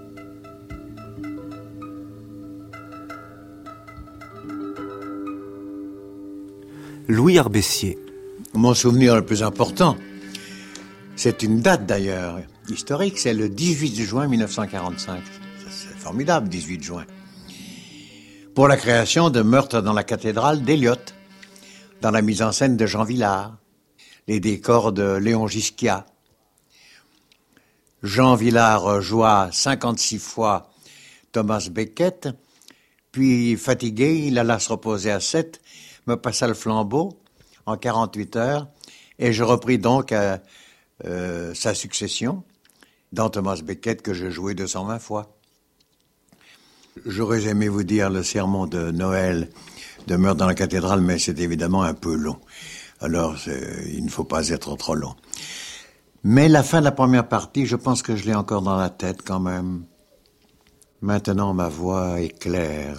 Louis Arbessier. Mon souvenir le plus important, c'est une date d'ailleurs historique, c'est le 18 juin 1945. C'est formidable, 18 juin. Pour la création de Meurtre dans la cathédrale d'Eliott, dans la mise en scène de Jean Vilar, les décors de Léon Gisquia. Jean Vilar joua 56 fois Thomas Becket, puis fatigué, il alla se reposer à 7, me passa le flambeau en 48 heures, et je repris donc sa succession dans Thomas Becket que je jouais 220 fois. J'aurais aimé vous dire le sermon de Noël de Meurtre dans la cathédrale, mais c'est évidemment un peu long. Alors, il ne faut pas être trop long. Mais la fin de la première partie, je pense que je l'ai encore dans la tête quand même. Maintenant, ma voix est claire.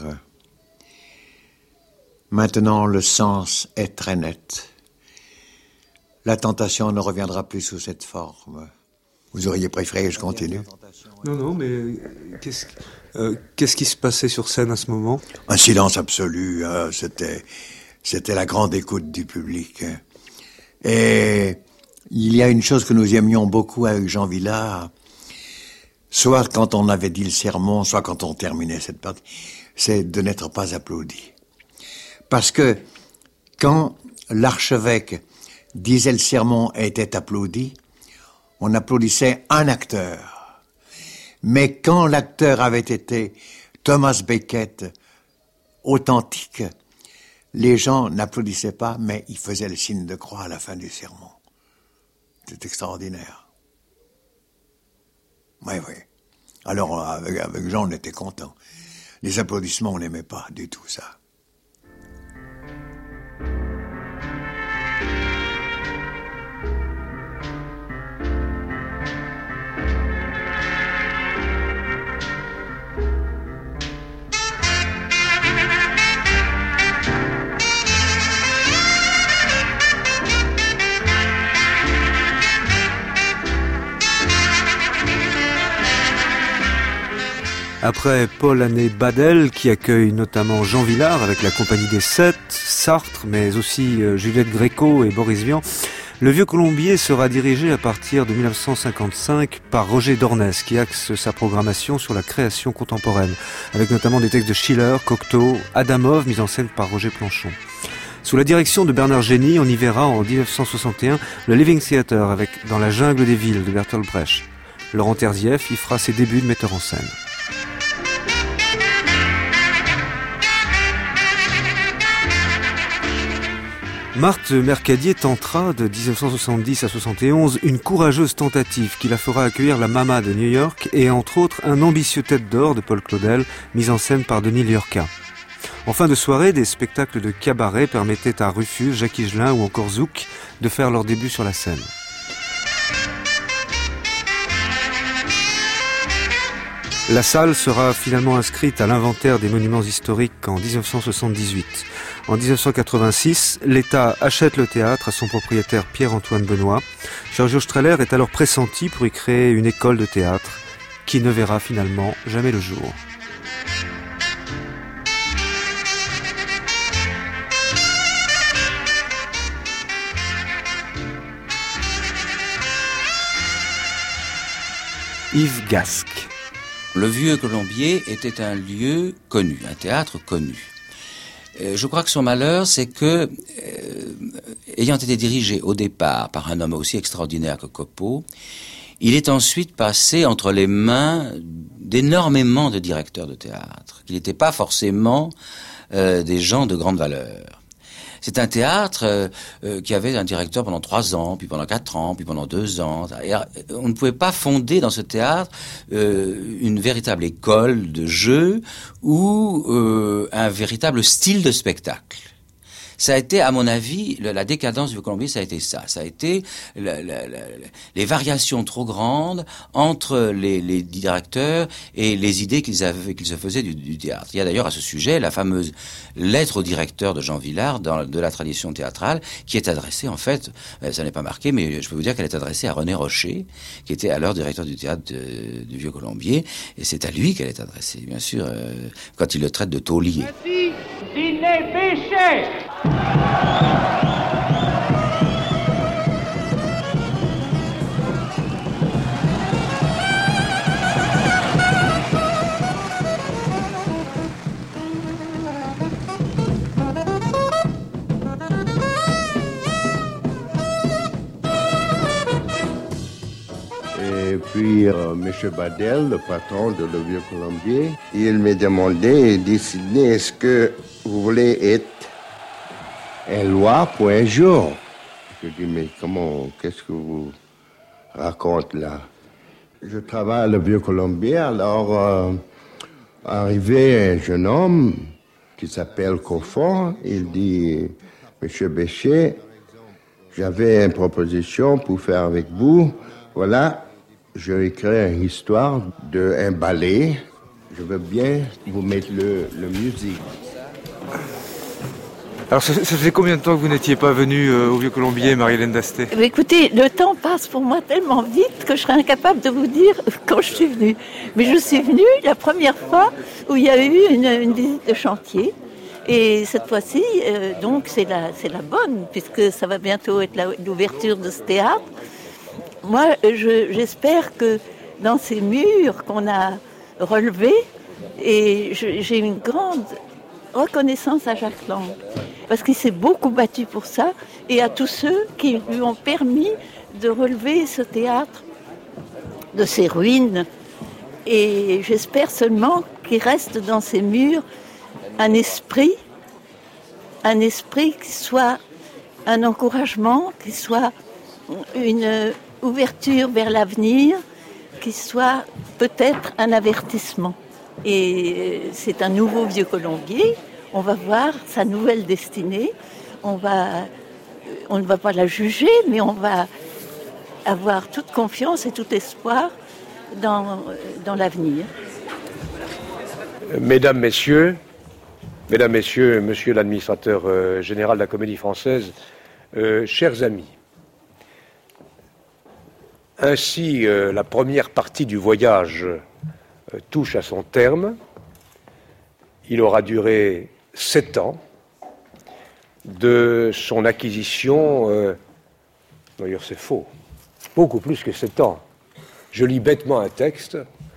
Maintenant, le sens est très net. La tentation ne reviendra plus sous cette forme. Vous auriez préféré que je continue ? Non, mais qu'est-ce qui se passait sur scène à ce moment ? Un silence absolu, c'était la grande écoute du public. Et il y a une chose que nous aimions beaucoup avec Jean Vilar, soit quand on avait dit le sermon, soit quand on terminait cette partie, c'est de n'être pas applaudi. Parce que quand l'archevêque disait le sermon et était applaudi, on applaudissait un acteur. Mais quand l'acteur avait été Thomas Becket, authentique, les gens n'applaudissaient pas, mais ils faisaient le signe de croix à la fin du sermon. C'est extraordinaire. Oui. Alors, avec Jean, on était contents. Les applaudissements, on n'aimait pas du tout ça. Après Paul-Ané Badel, qui accueille notamment Jean Vilar avec la Compagnie des Sept, Sartre, mais aussi Juliette Gréco et Boris Vian, le Vieux Colombier sera dirigé à partir de 1955 par Roger Dornès, qui axe sa programmation sur la création contemporaine, avec notamment des textes de Schiller, Cocteau, Adamov, mis en scène par Roger Planchon. Sous la direction de Bernard Génie, on y verra en 1961 le Living Theatre avec Dans la jungle des villes de Bertolt Brecht. Laurent Terzieff y fera ses débuts de metteur en scène. Marthe Mercadier tentera, de 1970 à 71, une courageuse tentative qui la fera accueillir la Mama de New York et entre autres un ambitieux Tête d'or de Paul Claudel, mis en scène par Denis Liorca. En fin de soirée, des spectacles de cabaret permettaient à Rufus, Jacques Higelin ou encore Zouk de faire leur début sur la scène. La salle sera finalement inscrite à l'inventaire des monuments historiques en 1978. En 1986, l'État achète le théâtre à son propriétaire Pierre-Antoine Benoît. Giorgio Strehler est alors pressenti pour y créer une école de théâtre qui ne verra finalement jamais le jour. Yves Gasque. Le Vieux Colombier était un lieu connu, un théâtre connu. Je crois que son malheur, c'est que, ayant été dirigé au départ par un homme aussi extraordinaire que Copeau, il est ensuite passé entre les mains d'énormément de directeurs de théâtre, qui n'étaient pas forcément des gens de grande valeur. C'est un théâtre qui avait un directeur pendant 3 ans, puis pendant 4 ans, puis pendant 2 ans. Et on ne pouvait pas fonder dans ce théâtre une véritable école de jeu ou un véritable style de spectacle. Ça a été, à mon avis, la décadence du Vieux Colombier, ça a été ça. Ça a été les variations trop grandes entre les directeurs et les idées qu'ils se faisaient du théâtre. Il y a d'ailleurs à ce sujet la fameuse lettre au directeur de Jean Vilar de la tradition théâtrale qui est adressée, en fait, ça n'est pas marqué, mais je peux vous dire qu'elle est adressée à René Rocher, qui était alors directeur du théâtre du Vieux Colombier, et c'est à lui qu'elle est adressée, bien sûr, quand il le traite de taulier. Il est péché. Et puis, M. Badel, le patron de Le Vieux Colombier, il m'a demandé, il dit, Sidney, est-ce que vous voulez être un loi pour un jour? Je dis, mais comment, qu'est-ce que vous racontez là? Je travaille à Le Vieux Colombier, alors arrivé un jeune homme qui s'appelle Coffon, il dit, Monsieur Béchet, j'avais une proposition pour faire avec vous. Voilà, je vais créer une histoire d'un ballet. Je veux bien vous mettre le musique. Alors, ça faisait combien de temps que vous n'étiez pas venue au Vieux Colombier, Marie-Hélène Dasté? Écoutez, le temps passe pour moi tellement vite que je serais incapable de vous dire quand je suis venue. Mais je suis venue la première fois où il y a eu une visite de chantier. Et cette fois-ci, donc, c'est la bonne, puisque ça va bientôt être l'ouverture de ce théâtre. Moi, j'espère que dans ces murs qu'on a relevés, et j'ai une grande reconnaissance à Jacques Lang, parce qu'il s'est beaucoup battu pour ça, et à tous ceux qui lui ont permis de relever ce théâtre de ses ruines, Et j'espère seulement qu'il reste dans ces murs un esprit qui soit un encouragement, qui soit une ouverture vers l'avenir, qui soit peut-être un avertissement. Et c'est un nouveau vieux colombier. On va voir sa nouvelle destinée. On ne va pas la juger, mais on va avoir toute confiance et tout espoir dans l'avenir. Mesdames, Messieurs, Monsieur l'administrateur général de la Comédie Française, chers amis, ainsi la première partie du voyage touche à son terme. Il aura duré 7 ans. De son acquisition, d'ailleurs c'est faux, beaucoup plus que 7 ans. Je lis bêtement un texte.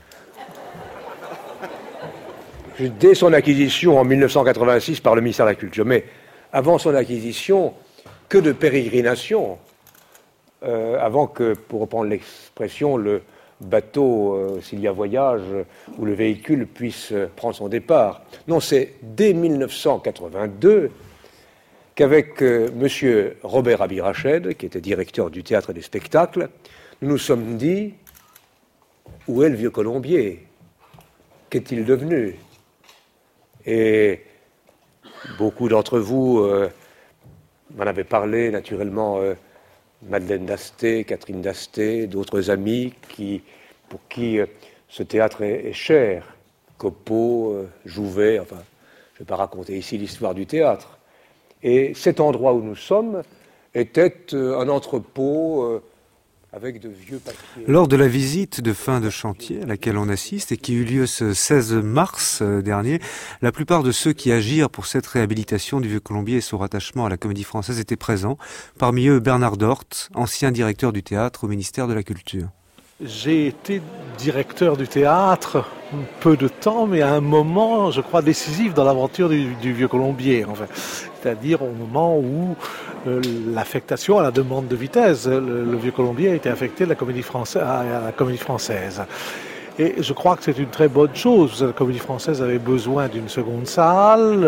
Dès son acquisition en 1986 par le ministère de la Culture, mais avant son acquisition, que de pérégrinations, avant que, pour reprendre l'expression, le bateau, s'il y a voyage, ou le véhicule puisse prendre son départ. Non, c'est dès 1982 qu'avec M. Robert Abirached, qui était directeur du théâtre et des spectacles, nous nous sommes dit, où est le vieux Colombier? Qu'est-il devenu? Et beaucoup d'entre vous m'en avez parlé, naturellement, Madeleine d'Asté, Catherine d'Asté, d'autres amis pour qui ce théâtre est cher. Copeau, Jouvet, enfin, je ne vais pas raconter ici l'histoire du théâtre. Et cet endroit où nous sommes était un entrepôt avec de vieux papiers. Lors de la visite de fin de chantier à laquelle on assiste et qui eut lieu ce 16 mars dernier, la plupart de ceux qui agirent pour cette réhabilitation du Vieux Colombier et son rattachement à la Comédie Française étaient présents. Parmi eux, Bernard Dort, ancien directeur du théâtre au ministère de la Culture. J'ai été directeur du théâtre peu de temps, mais à un moment, je crois, décisif dans l'aventure du Vieux Colombier, en fait. C'est-à-dire au moment où l'affectation à la demande de Vitesse, le Vieux Colombier a été affecté à la Comédie Française. Et je crois que c'est une très bonne chose. La Comédie Française avait besoin d'une seconde salle,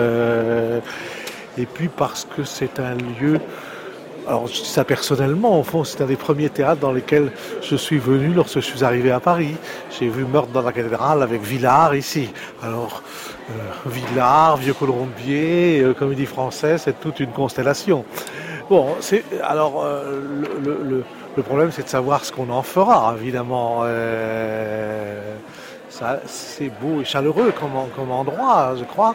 et puis parce que c'est un lieu... Alors, je dis ça personnellement, au fond, c'est un des premiers théâtres dans lesquels je suis venu lorsque je suis arrivé à Paris. J'ai vu Meurtre dans la cathédrale avec Villard ici. Alors, Villard, Vieux Colombier, Comédie Française, c'est toute une constellation. Bon, alors, le problème, c'est de savoir ce qu'on en fera, évidemment. Ça, c'est beau et chaleureux comme endroit, je crois.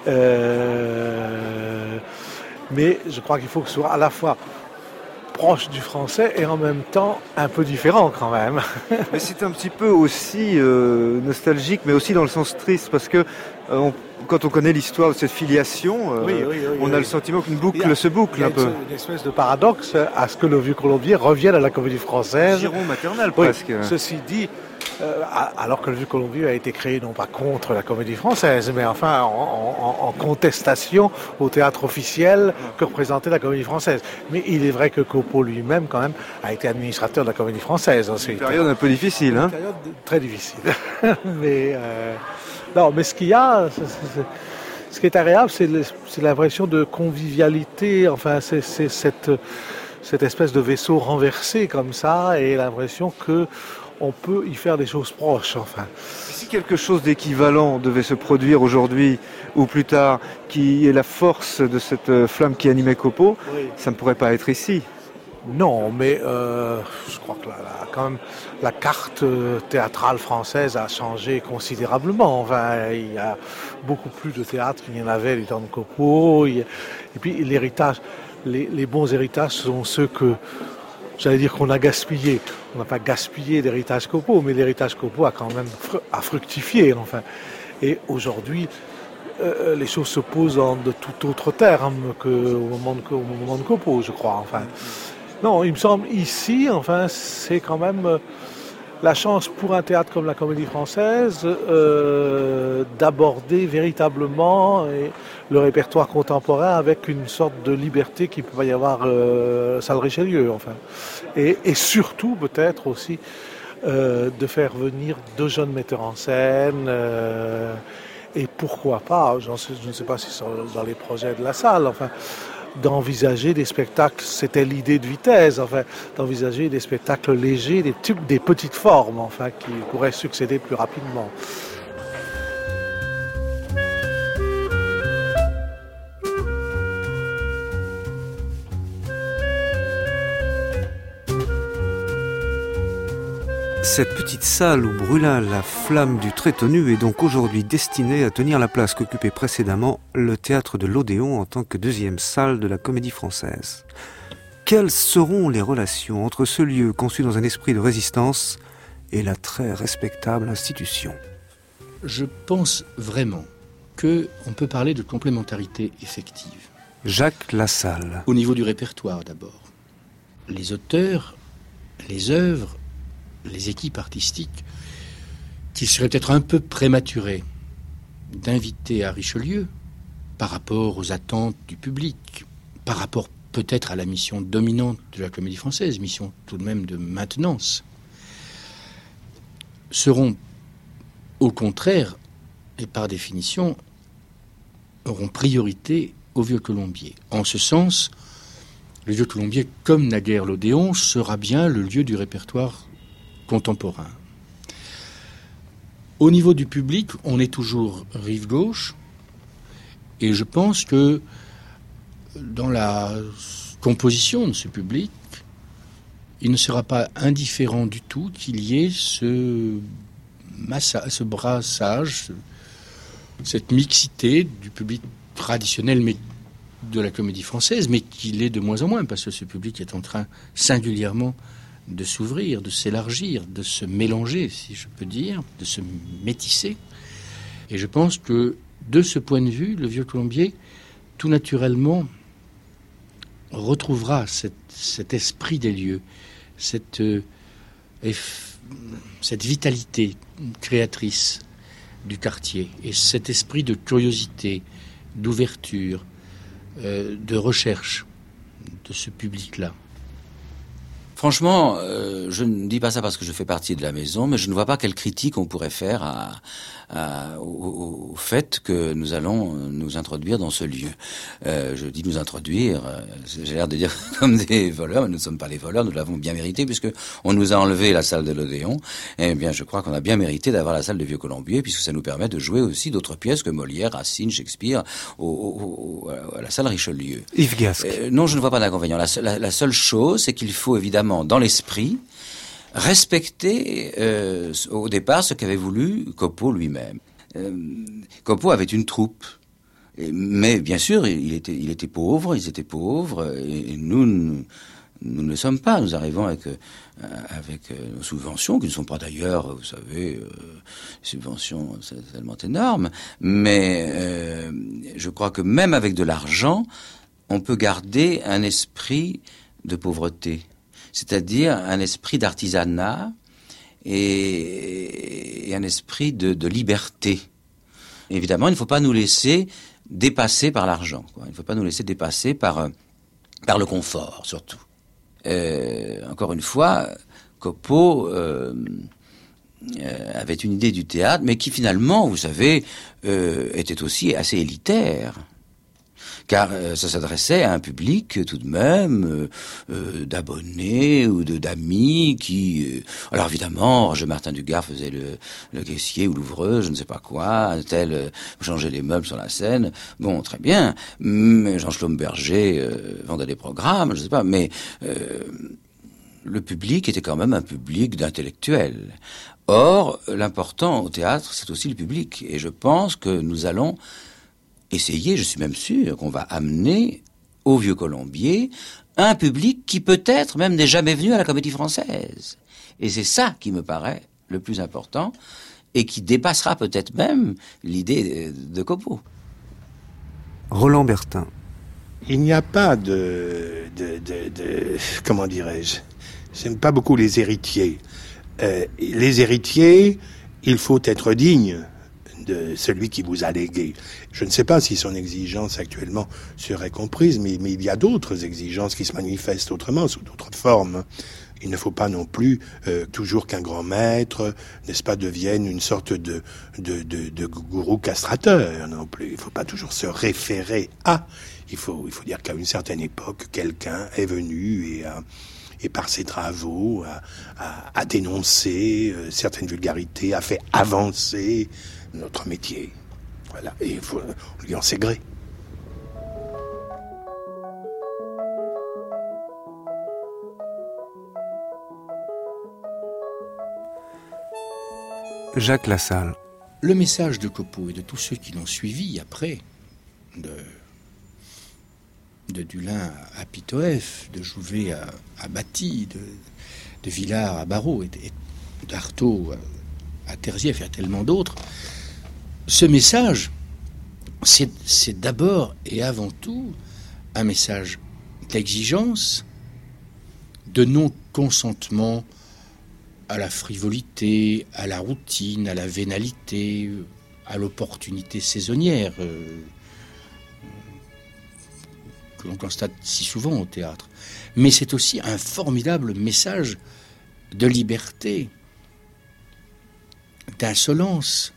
Mais je crois qu'il faut que ce soit à la fois proche du français et en même temps un peu différent quand même. Mais c'est un petit peu aussi nostalgique, mais aussi dans le sens triste, parce que quand on connaît l'histoire de cette filiation, on a le sentiment qu'une boucle se boucle un peu. Il y a une espèce de paradoxe à ce que le Vieux Colombier revienne à la Comédie Française. Giron maternel presque. Ceci dit, alors que le Vieux Colombier a été créé non pas contre la Comédie Française, mais enfin en contestation au théâtre officiel que représentait la Comédie Française. Mais il est vrai que Copeau lui-même, quand même, a été administrateur de la Comédie Française ensuite. Une période un peu difficile, hein? Une période très difficile. Mais ce qu'il y a, ce qui est agréable, c'est l'impression de convivialité. Enfin, c'est cette espèce de vaisseau renversé comme ça, et l'impression que on peut y faire des choses proches, enfin. Si quelque chose d'équivalent devait se produire aujourd'hui ou plus tard, qui est la force de cette flamme qui animait Copeau, ça ne pourrait pas être ici. Non, mais je crois que quand même la carte théâtrale française a changé considérablement. Enfin, il y a beaucoup plus de théâtre qu'il y en avait du temps de Copeau. Et puis l'héritage, les bons héritages sont ceux que, j'allais dire qu'on a gaspillé. On n'a pas gaspillé l'héritage Copeau, mais l'héritage Copeau a quand même fructifié, enfin. Et aujourd'hui, les choses se posent en de tout autre terme qu'au moment de Copeau, je crois, enfin. Non, il me semble ici, enfin, c'est quand même la chance pour un théâtre comme la Comédie Française d'aborder véritablement le répertoire contemporain avec une sorte de liberté qu'il peut pas y avoir salle Richelieu, enfin. Et surtout peut-être aussi de faire venir 2 jeunes metteurs en scène. Et pourquoi pas, je ne sais pas si c'est dans les projets de la salle, enfin, d'envisager des spectacles, c'était l'idée de Vitesse, enfin, d'envisager des spectacles légers, des petites formes, enfin, qui pourraient succéder plus rapidement. Cette petite salle où brûla la flamme du Trétonu est donc aujourd'hui destinée à tenir la place qu'occupait précédemment le théâtre de l'Odéon en tant que 2e salle de la Comédie Française. Quelles seront les relations entre ce lieu conçu dans un esprit de résistance et la très respectable institution ? Je pense vraiment qu'on peut parler de complémentarité effective. Jacques Lassalle. Au niveau du répertoire d'abord. Les auteurs, les œuvres, les équipes artistiques, qu'il serait peut-être un peu prématuré d'inviter à Richelieu par rapport aux attentes du public, par rapport peut-être à la mission dominante de la Comédie Française, mission tout de même de maintenance, seront au contraire, et par définition, auront priorité au Vieux-Colombier. En ce sens, le Vieux-Colombier, comme naguère l'Odéon, sera bien le lieu du répertoire contemporain. Au niveau du public, on est toujours rive gauche, et je pense que dans la composition de ce public, il ne sera pas indifférent du tout qu'il y ait ce brassage, cette mixité du public traditionnel mais de la Comédie Française, mais qu'il est de moins en moins, parce que ce public est en train singulièrement de s'ouvrir, de s'élargir, de se mélanger, si je peux dire, de se métisser. Et je pense que, de ce point de vue, le Vieux-Colombier, tout naturellement, retrouvera cet esprit des lieux, cette vitalité créatrice du quartier, et cet esprit de curiosité, d'ouverture, de recherche de ce public-là. Franchement, je ne dis pas ça parce que je fais partie de la maison, mais je ne vois pas quelle critique on pourrait faire au fait que nous allons nous introduire dans ce lieu. Je dis nous introduire, j'ai l'air de dire comme des voleurs, mais nous ne sommes pas les voleurs, nous l'avons bien mérité, puisque on nous a enlevé la salle de l'Odéon. Eh bien, je crois qu'on a bien mérité d'avoir la salle de Vieux-Colombier, puisque ça nous permet de jouer aussi d'autres pièces que Molière, Racine, Shakespeare, à la salle Richelieu. Yves Gasque. Non, je ne vois pas d'inconvénient. La seule chose, c'est qu'il faut évidemment, dans l'esprit, respecter au départ ce qu'avait voulu Copeau lui-même. Copeau avait une troupe, mais bien sûr, il était pauvre, ils étaient pauvres, et nous ne le sommes pas. Nous arrivons avec nos subventions, qui ne sont pas d'ailleurs, vous savez, subventions tellement énormes, mais je crois que même avec de l'argent, on peut garder un esprit de pauvreté. C'est-à-dire un esprit d'artisanat et un esprit de liberté. Évidemment, il ne faut pas nous laisser dépasser par l'argent, quoi. Il ne faut pas nous laisser dépasser par le confort, surtout. Encore une fois, Copeau avait une idée du théâtre, mais qui finalement, vous savez, était aussi assez élitaire. Car ça s'adressait à un public tout de même d'abonnés ou d'amis qui... alors évidemment, Roger Martin Dugard faisait le caissier ou l'ouvreuse, je ne sais pas quoi, un tel changeait les meubles sur la scène. Bon, très bien. Mais Jean Schlumberger vendait des programmes, je ne sais pas, mais le public était quand même un public d'intellectuels. Or, l'important au théâtre, c'est aussi le public. Et je pense que nous allons essayer, je suis même sûr, qu'on va amener au Vieux-Colombier un public qui peut-être même n'est jamais venu à la Comédie Française. Et c'est ça qui me paraît le plus important et qui dépassera peut-être même l'idée de Copeau. Roland Bertin. Il n'y a pas comment dirais-je, j'aime pas beaucoup les héritiers. Les héritiers, il faut être digne de celui qui vous a légué. Je ne sais pas si son exigence actuellement serait comprise, mais il y a d'autres exigences qui se manifestent autrement, sous d'autres formes. Il ne faut pas non plus toujours qu'un grand maître, n'est-ce pas, devienne une sorte de gourou castrateur non plus. Il ne faut pas toujours se référer à. Il faut dire qu'à une certaine époque, quelqu'un est venu et par ses travaux a dénoncé certaines vulgarités, a fait avancer notre métier. Voilà, et il faut lui en sait gré. Jacques Lassalle. Le message de Copeau et de tous ceux qui l'ont suivi après, de Dulin à Pitoëf, de Jouvet à Baty, de Villars à Barrault, et d'Artaud à Terzieff et à tellement d'autres, ce message, c'est d'abord et avant tout un message d'exigence, de non-consentement à la frivolité, à la routine, à la vénalité, à l'opportunité saisonnière que l'on constate si souvent au théâtre. Mais c'est aussi un formidable message de liberté, d'insolence.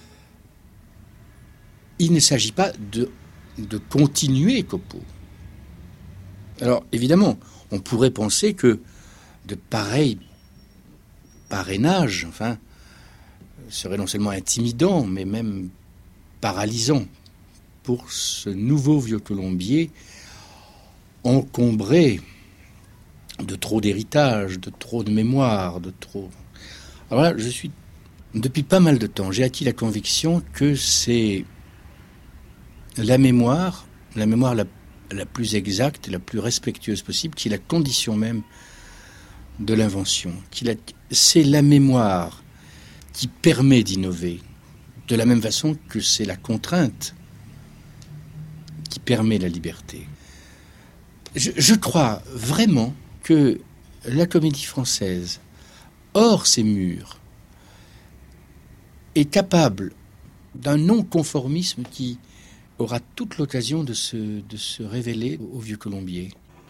Il ne s'agit pas de continuer Copeau. Alors, évidemment, on pourrait penser que de pareils parrainages, seraient non seulement intimidants, mais même paralysants pour ce nouveau vieux Colombier encombré de trop d'héritage, de trop de mémoire, de trop... Alors là, depuis pas mal de temps, j'ai acquis la conviction que c'est la mémoire la plus exacte et la plus respectueuse possible, qui est la condition même de l'invention. C'est la mémoire qui permet d'innover, de la même façon que c'est la contrainte qui permet la liberté. Je crois vraiment que la comédie française, hors ses murs, est capable d'un non-conformisme qui aura toute l'occasion de se révéler au vieux Colombier.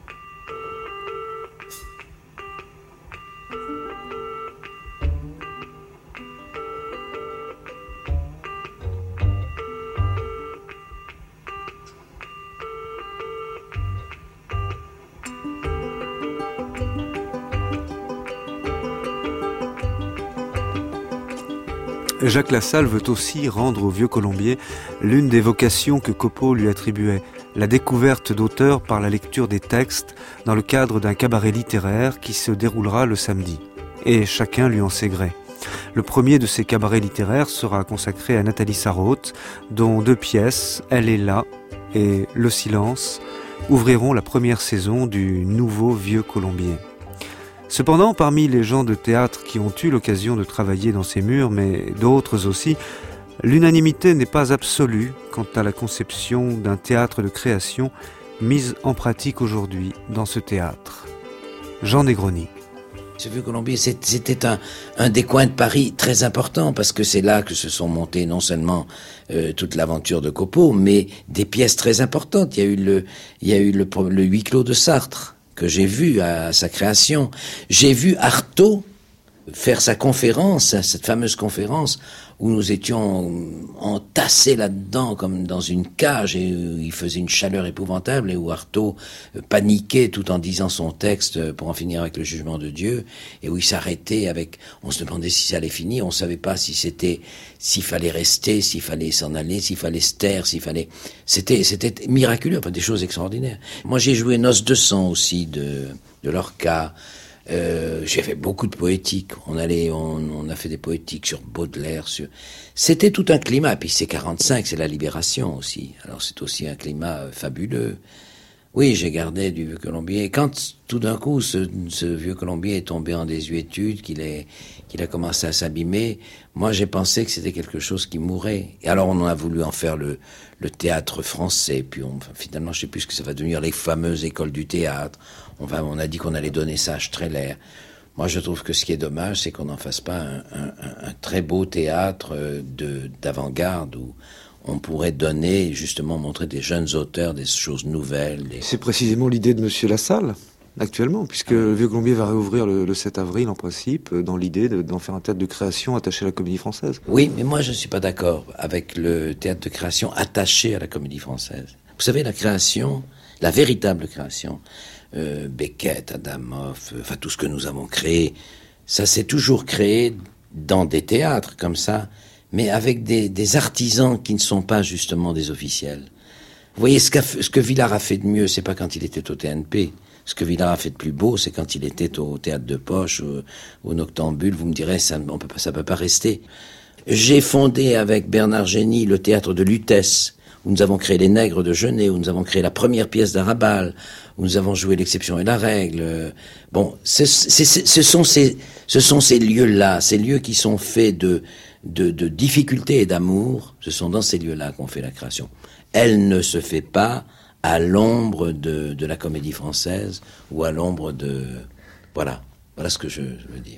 Jacques Lassalle veut aussi rendre au vieux Colombier l'une des vocations que Copeau lui attribuait, la découverte d'auteurs par la lecture des textes dans le cadre d'un cabaret littéraire qui se déroulera le samedi. Et chacun lui en sait gré. Le premier de ces cabarets littéraires sera consacré à Nathalie Sarraute, dont 2 pièces, Elle est là et Le silence, ouvriront la première saison du nouveau vieux Colombier. Cependant, parmi les gens de théâtre qui ont eu l'occasion de travailler dans ces murs, mais d'autres aussi, l'unanimité n'est pas absolue quant à la conception d'un théâtre de création mise en pratique aujourd'hui dans ce théâtre. Jean Negroni. Ce vieux Colombier, c'était un des coins de Paris très important, parce que c'est là que se sont montées non seulement toute l'aventure de Copeau, mais des pièces très importantes. Il y a eu le huis clos de Sartre, que j'ai vu à sa création. J'ai vu Artaud faire sa conférence, cette fameuse conférence où nous étions entassés là-dedans comme dans une cage, et où il faisait une chaleur épouvantable, et où Artaud paniquait tout en disant son texte pour en finir avec le jugement de Dieu, et où il s'arrêtait on se demandait si ça allait finir, on savait pas s'il fallait rester, s'il fallait s'en aller, s'il fallait se taire, c'était miraculeux, des choses extraordinaires. Moi j'ai joué Noces de sang aussi de Lorca. J'ai fait beaucoup de poétiques. On a fait des poétiques sur Baudelaire. C'était tout un climat. Et puis c'est 45, c'est la Libération aussi. Alors c'est aussi un climat fabuleux. Oui, j'ai gardé du vieux Colombier. Quand tout d'un coup ce vieux Colombier est tombé en désuétude, qu'il a commencé à s'abîmer, moi j'ai pensé que c'était quelque chose qui mourait. Et alors on a voulu en faire le théâtre français. Puis finalement, je sais plus ce que ça va devenir, les fameuses écoles du théâtre. On a dit qu'on allait donner ça à Strehler. Moi, je trouve que ce qui est dommage, c'est qu'on n'en fasse pas un très beau théâtre d'avant-garde où on pourrait montrer des jeunes auteurs, des choses nouvelles. C'est précisément l'idée de Monsieur Lassalle. actuellement, puisque le Vieux-Colombier va réouvrir le 7 avril en principe, dans l'idée d'en faire un théâtre de création attaché à la Comédie Française. Oui, mais moi je ne suis pas d'accord avec le théâtre de création attaché à la Comédie Française. Vous savez, la création, la véritable création, Beckett, Adamov, enfin tout ce que nous avons créé, ça s'est toujours créé dans des théâtres comme ça, mais avec des artisans qui ne sont pas justement des officiels. Vous voyez, ce que Villard a fait de mieux, c'est pas quand il était au TNP. Ce que Villard a fait de plus beau, c'est quand il était au Théâtre de Poche, au Noctambule. Vous me direz, ça peut pas rester. J'ai fondé avec Bernard Génie le Théâtre de Lutèce, où nous avons créé Les Nègres de Genet, où nous avons créé la première pièce d'Arabal, où nous avons joué L'exception et la règle. Bon, ce sont ces lieux-là, ces lieux qui sont faits de difficultés et d'amour. Ce sont dans ces lieux-là qu'on fait la création. Elle ne se fait pas à l'ombre de la Comédie Française ou à l'ombre de... Voilà ce que je veux dire.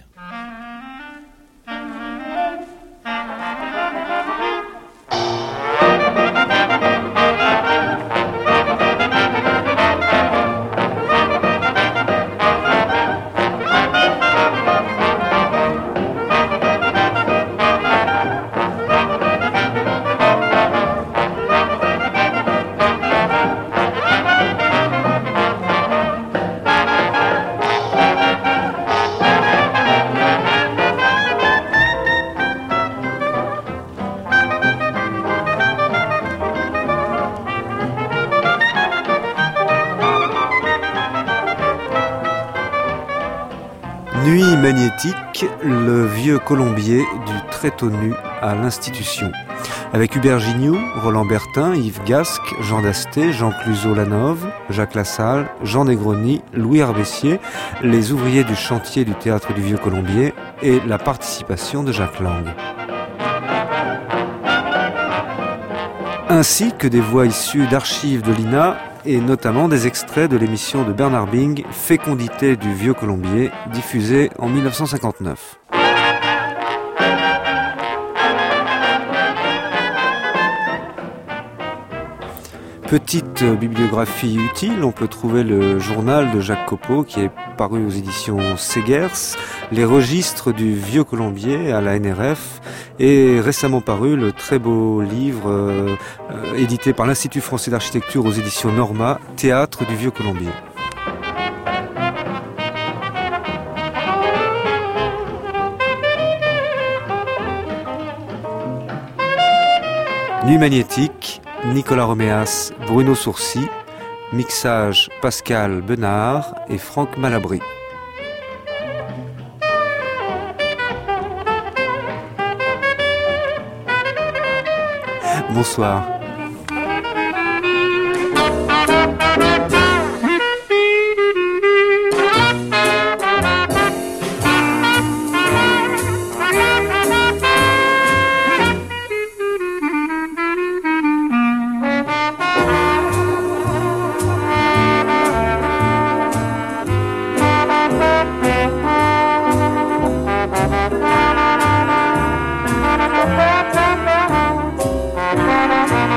Nuit magnétique, le vieux Colombier du tréteau nu à l'Institution. Avec Hubert Gignoux, Roland Bertin, Yves Gasque, Jean Dasté, Jean Cluzot-Lanove, Jacques Lassalle, Jean Negroni, Louis Arbessier, les ouvriers du chantier du théâtre du Vieux Colombier et la participation de Jacques Lang. Ainsi que des voix issues d'archives de l'INA et notamment des extraits de l'émission de Bernard Bing, Fécondité du Vieux Colombier, diffusée en 1959. Petite bibliographie utile, on peut trouver le journal de Jacques Copeau qui est paru aux éditions Segers, les registres du Vieux Colombier à la NRF et récemment paru le très beau livre édité par l'Institut français d'architecture aux éditions Norma, Théâtre du Vieux Colombier. Nuit magnétique, Nicolas Roméas, Bruno Sourcy, mixage Pascal Benard et Franck Malabry. Bonsoir. Thank you.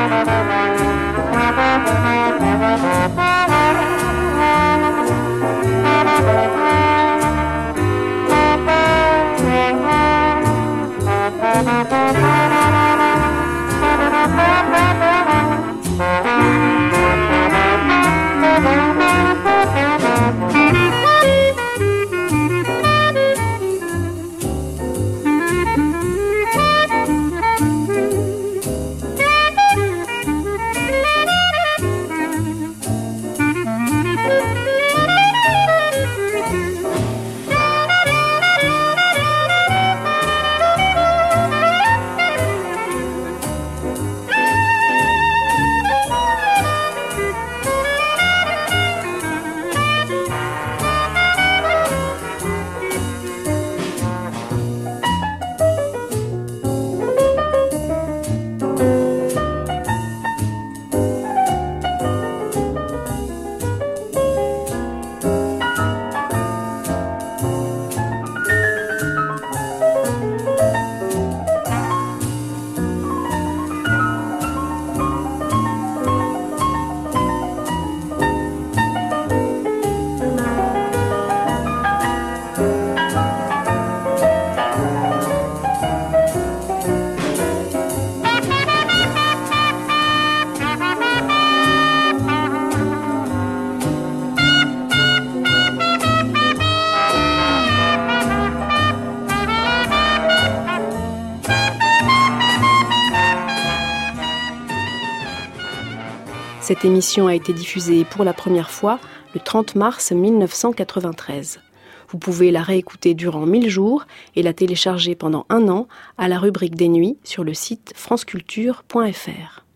Cette émission a été diffusée pour la première fois le 30 mars 1993. Vous pouvez la réécouter durant 1000 jours et la télécharger pendant 1 an à la rubrique des nuits sur le site franceculture.fr.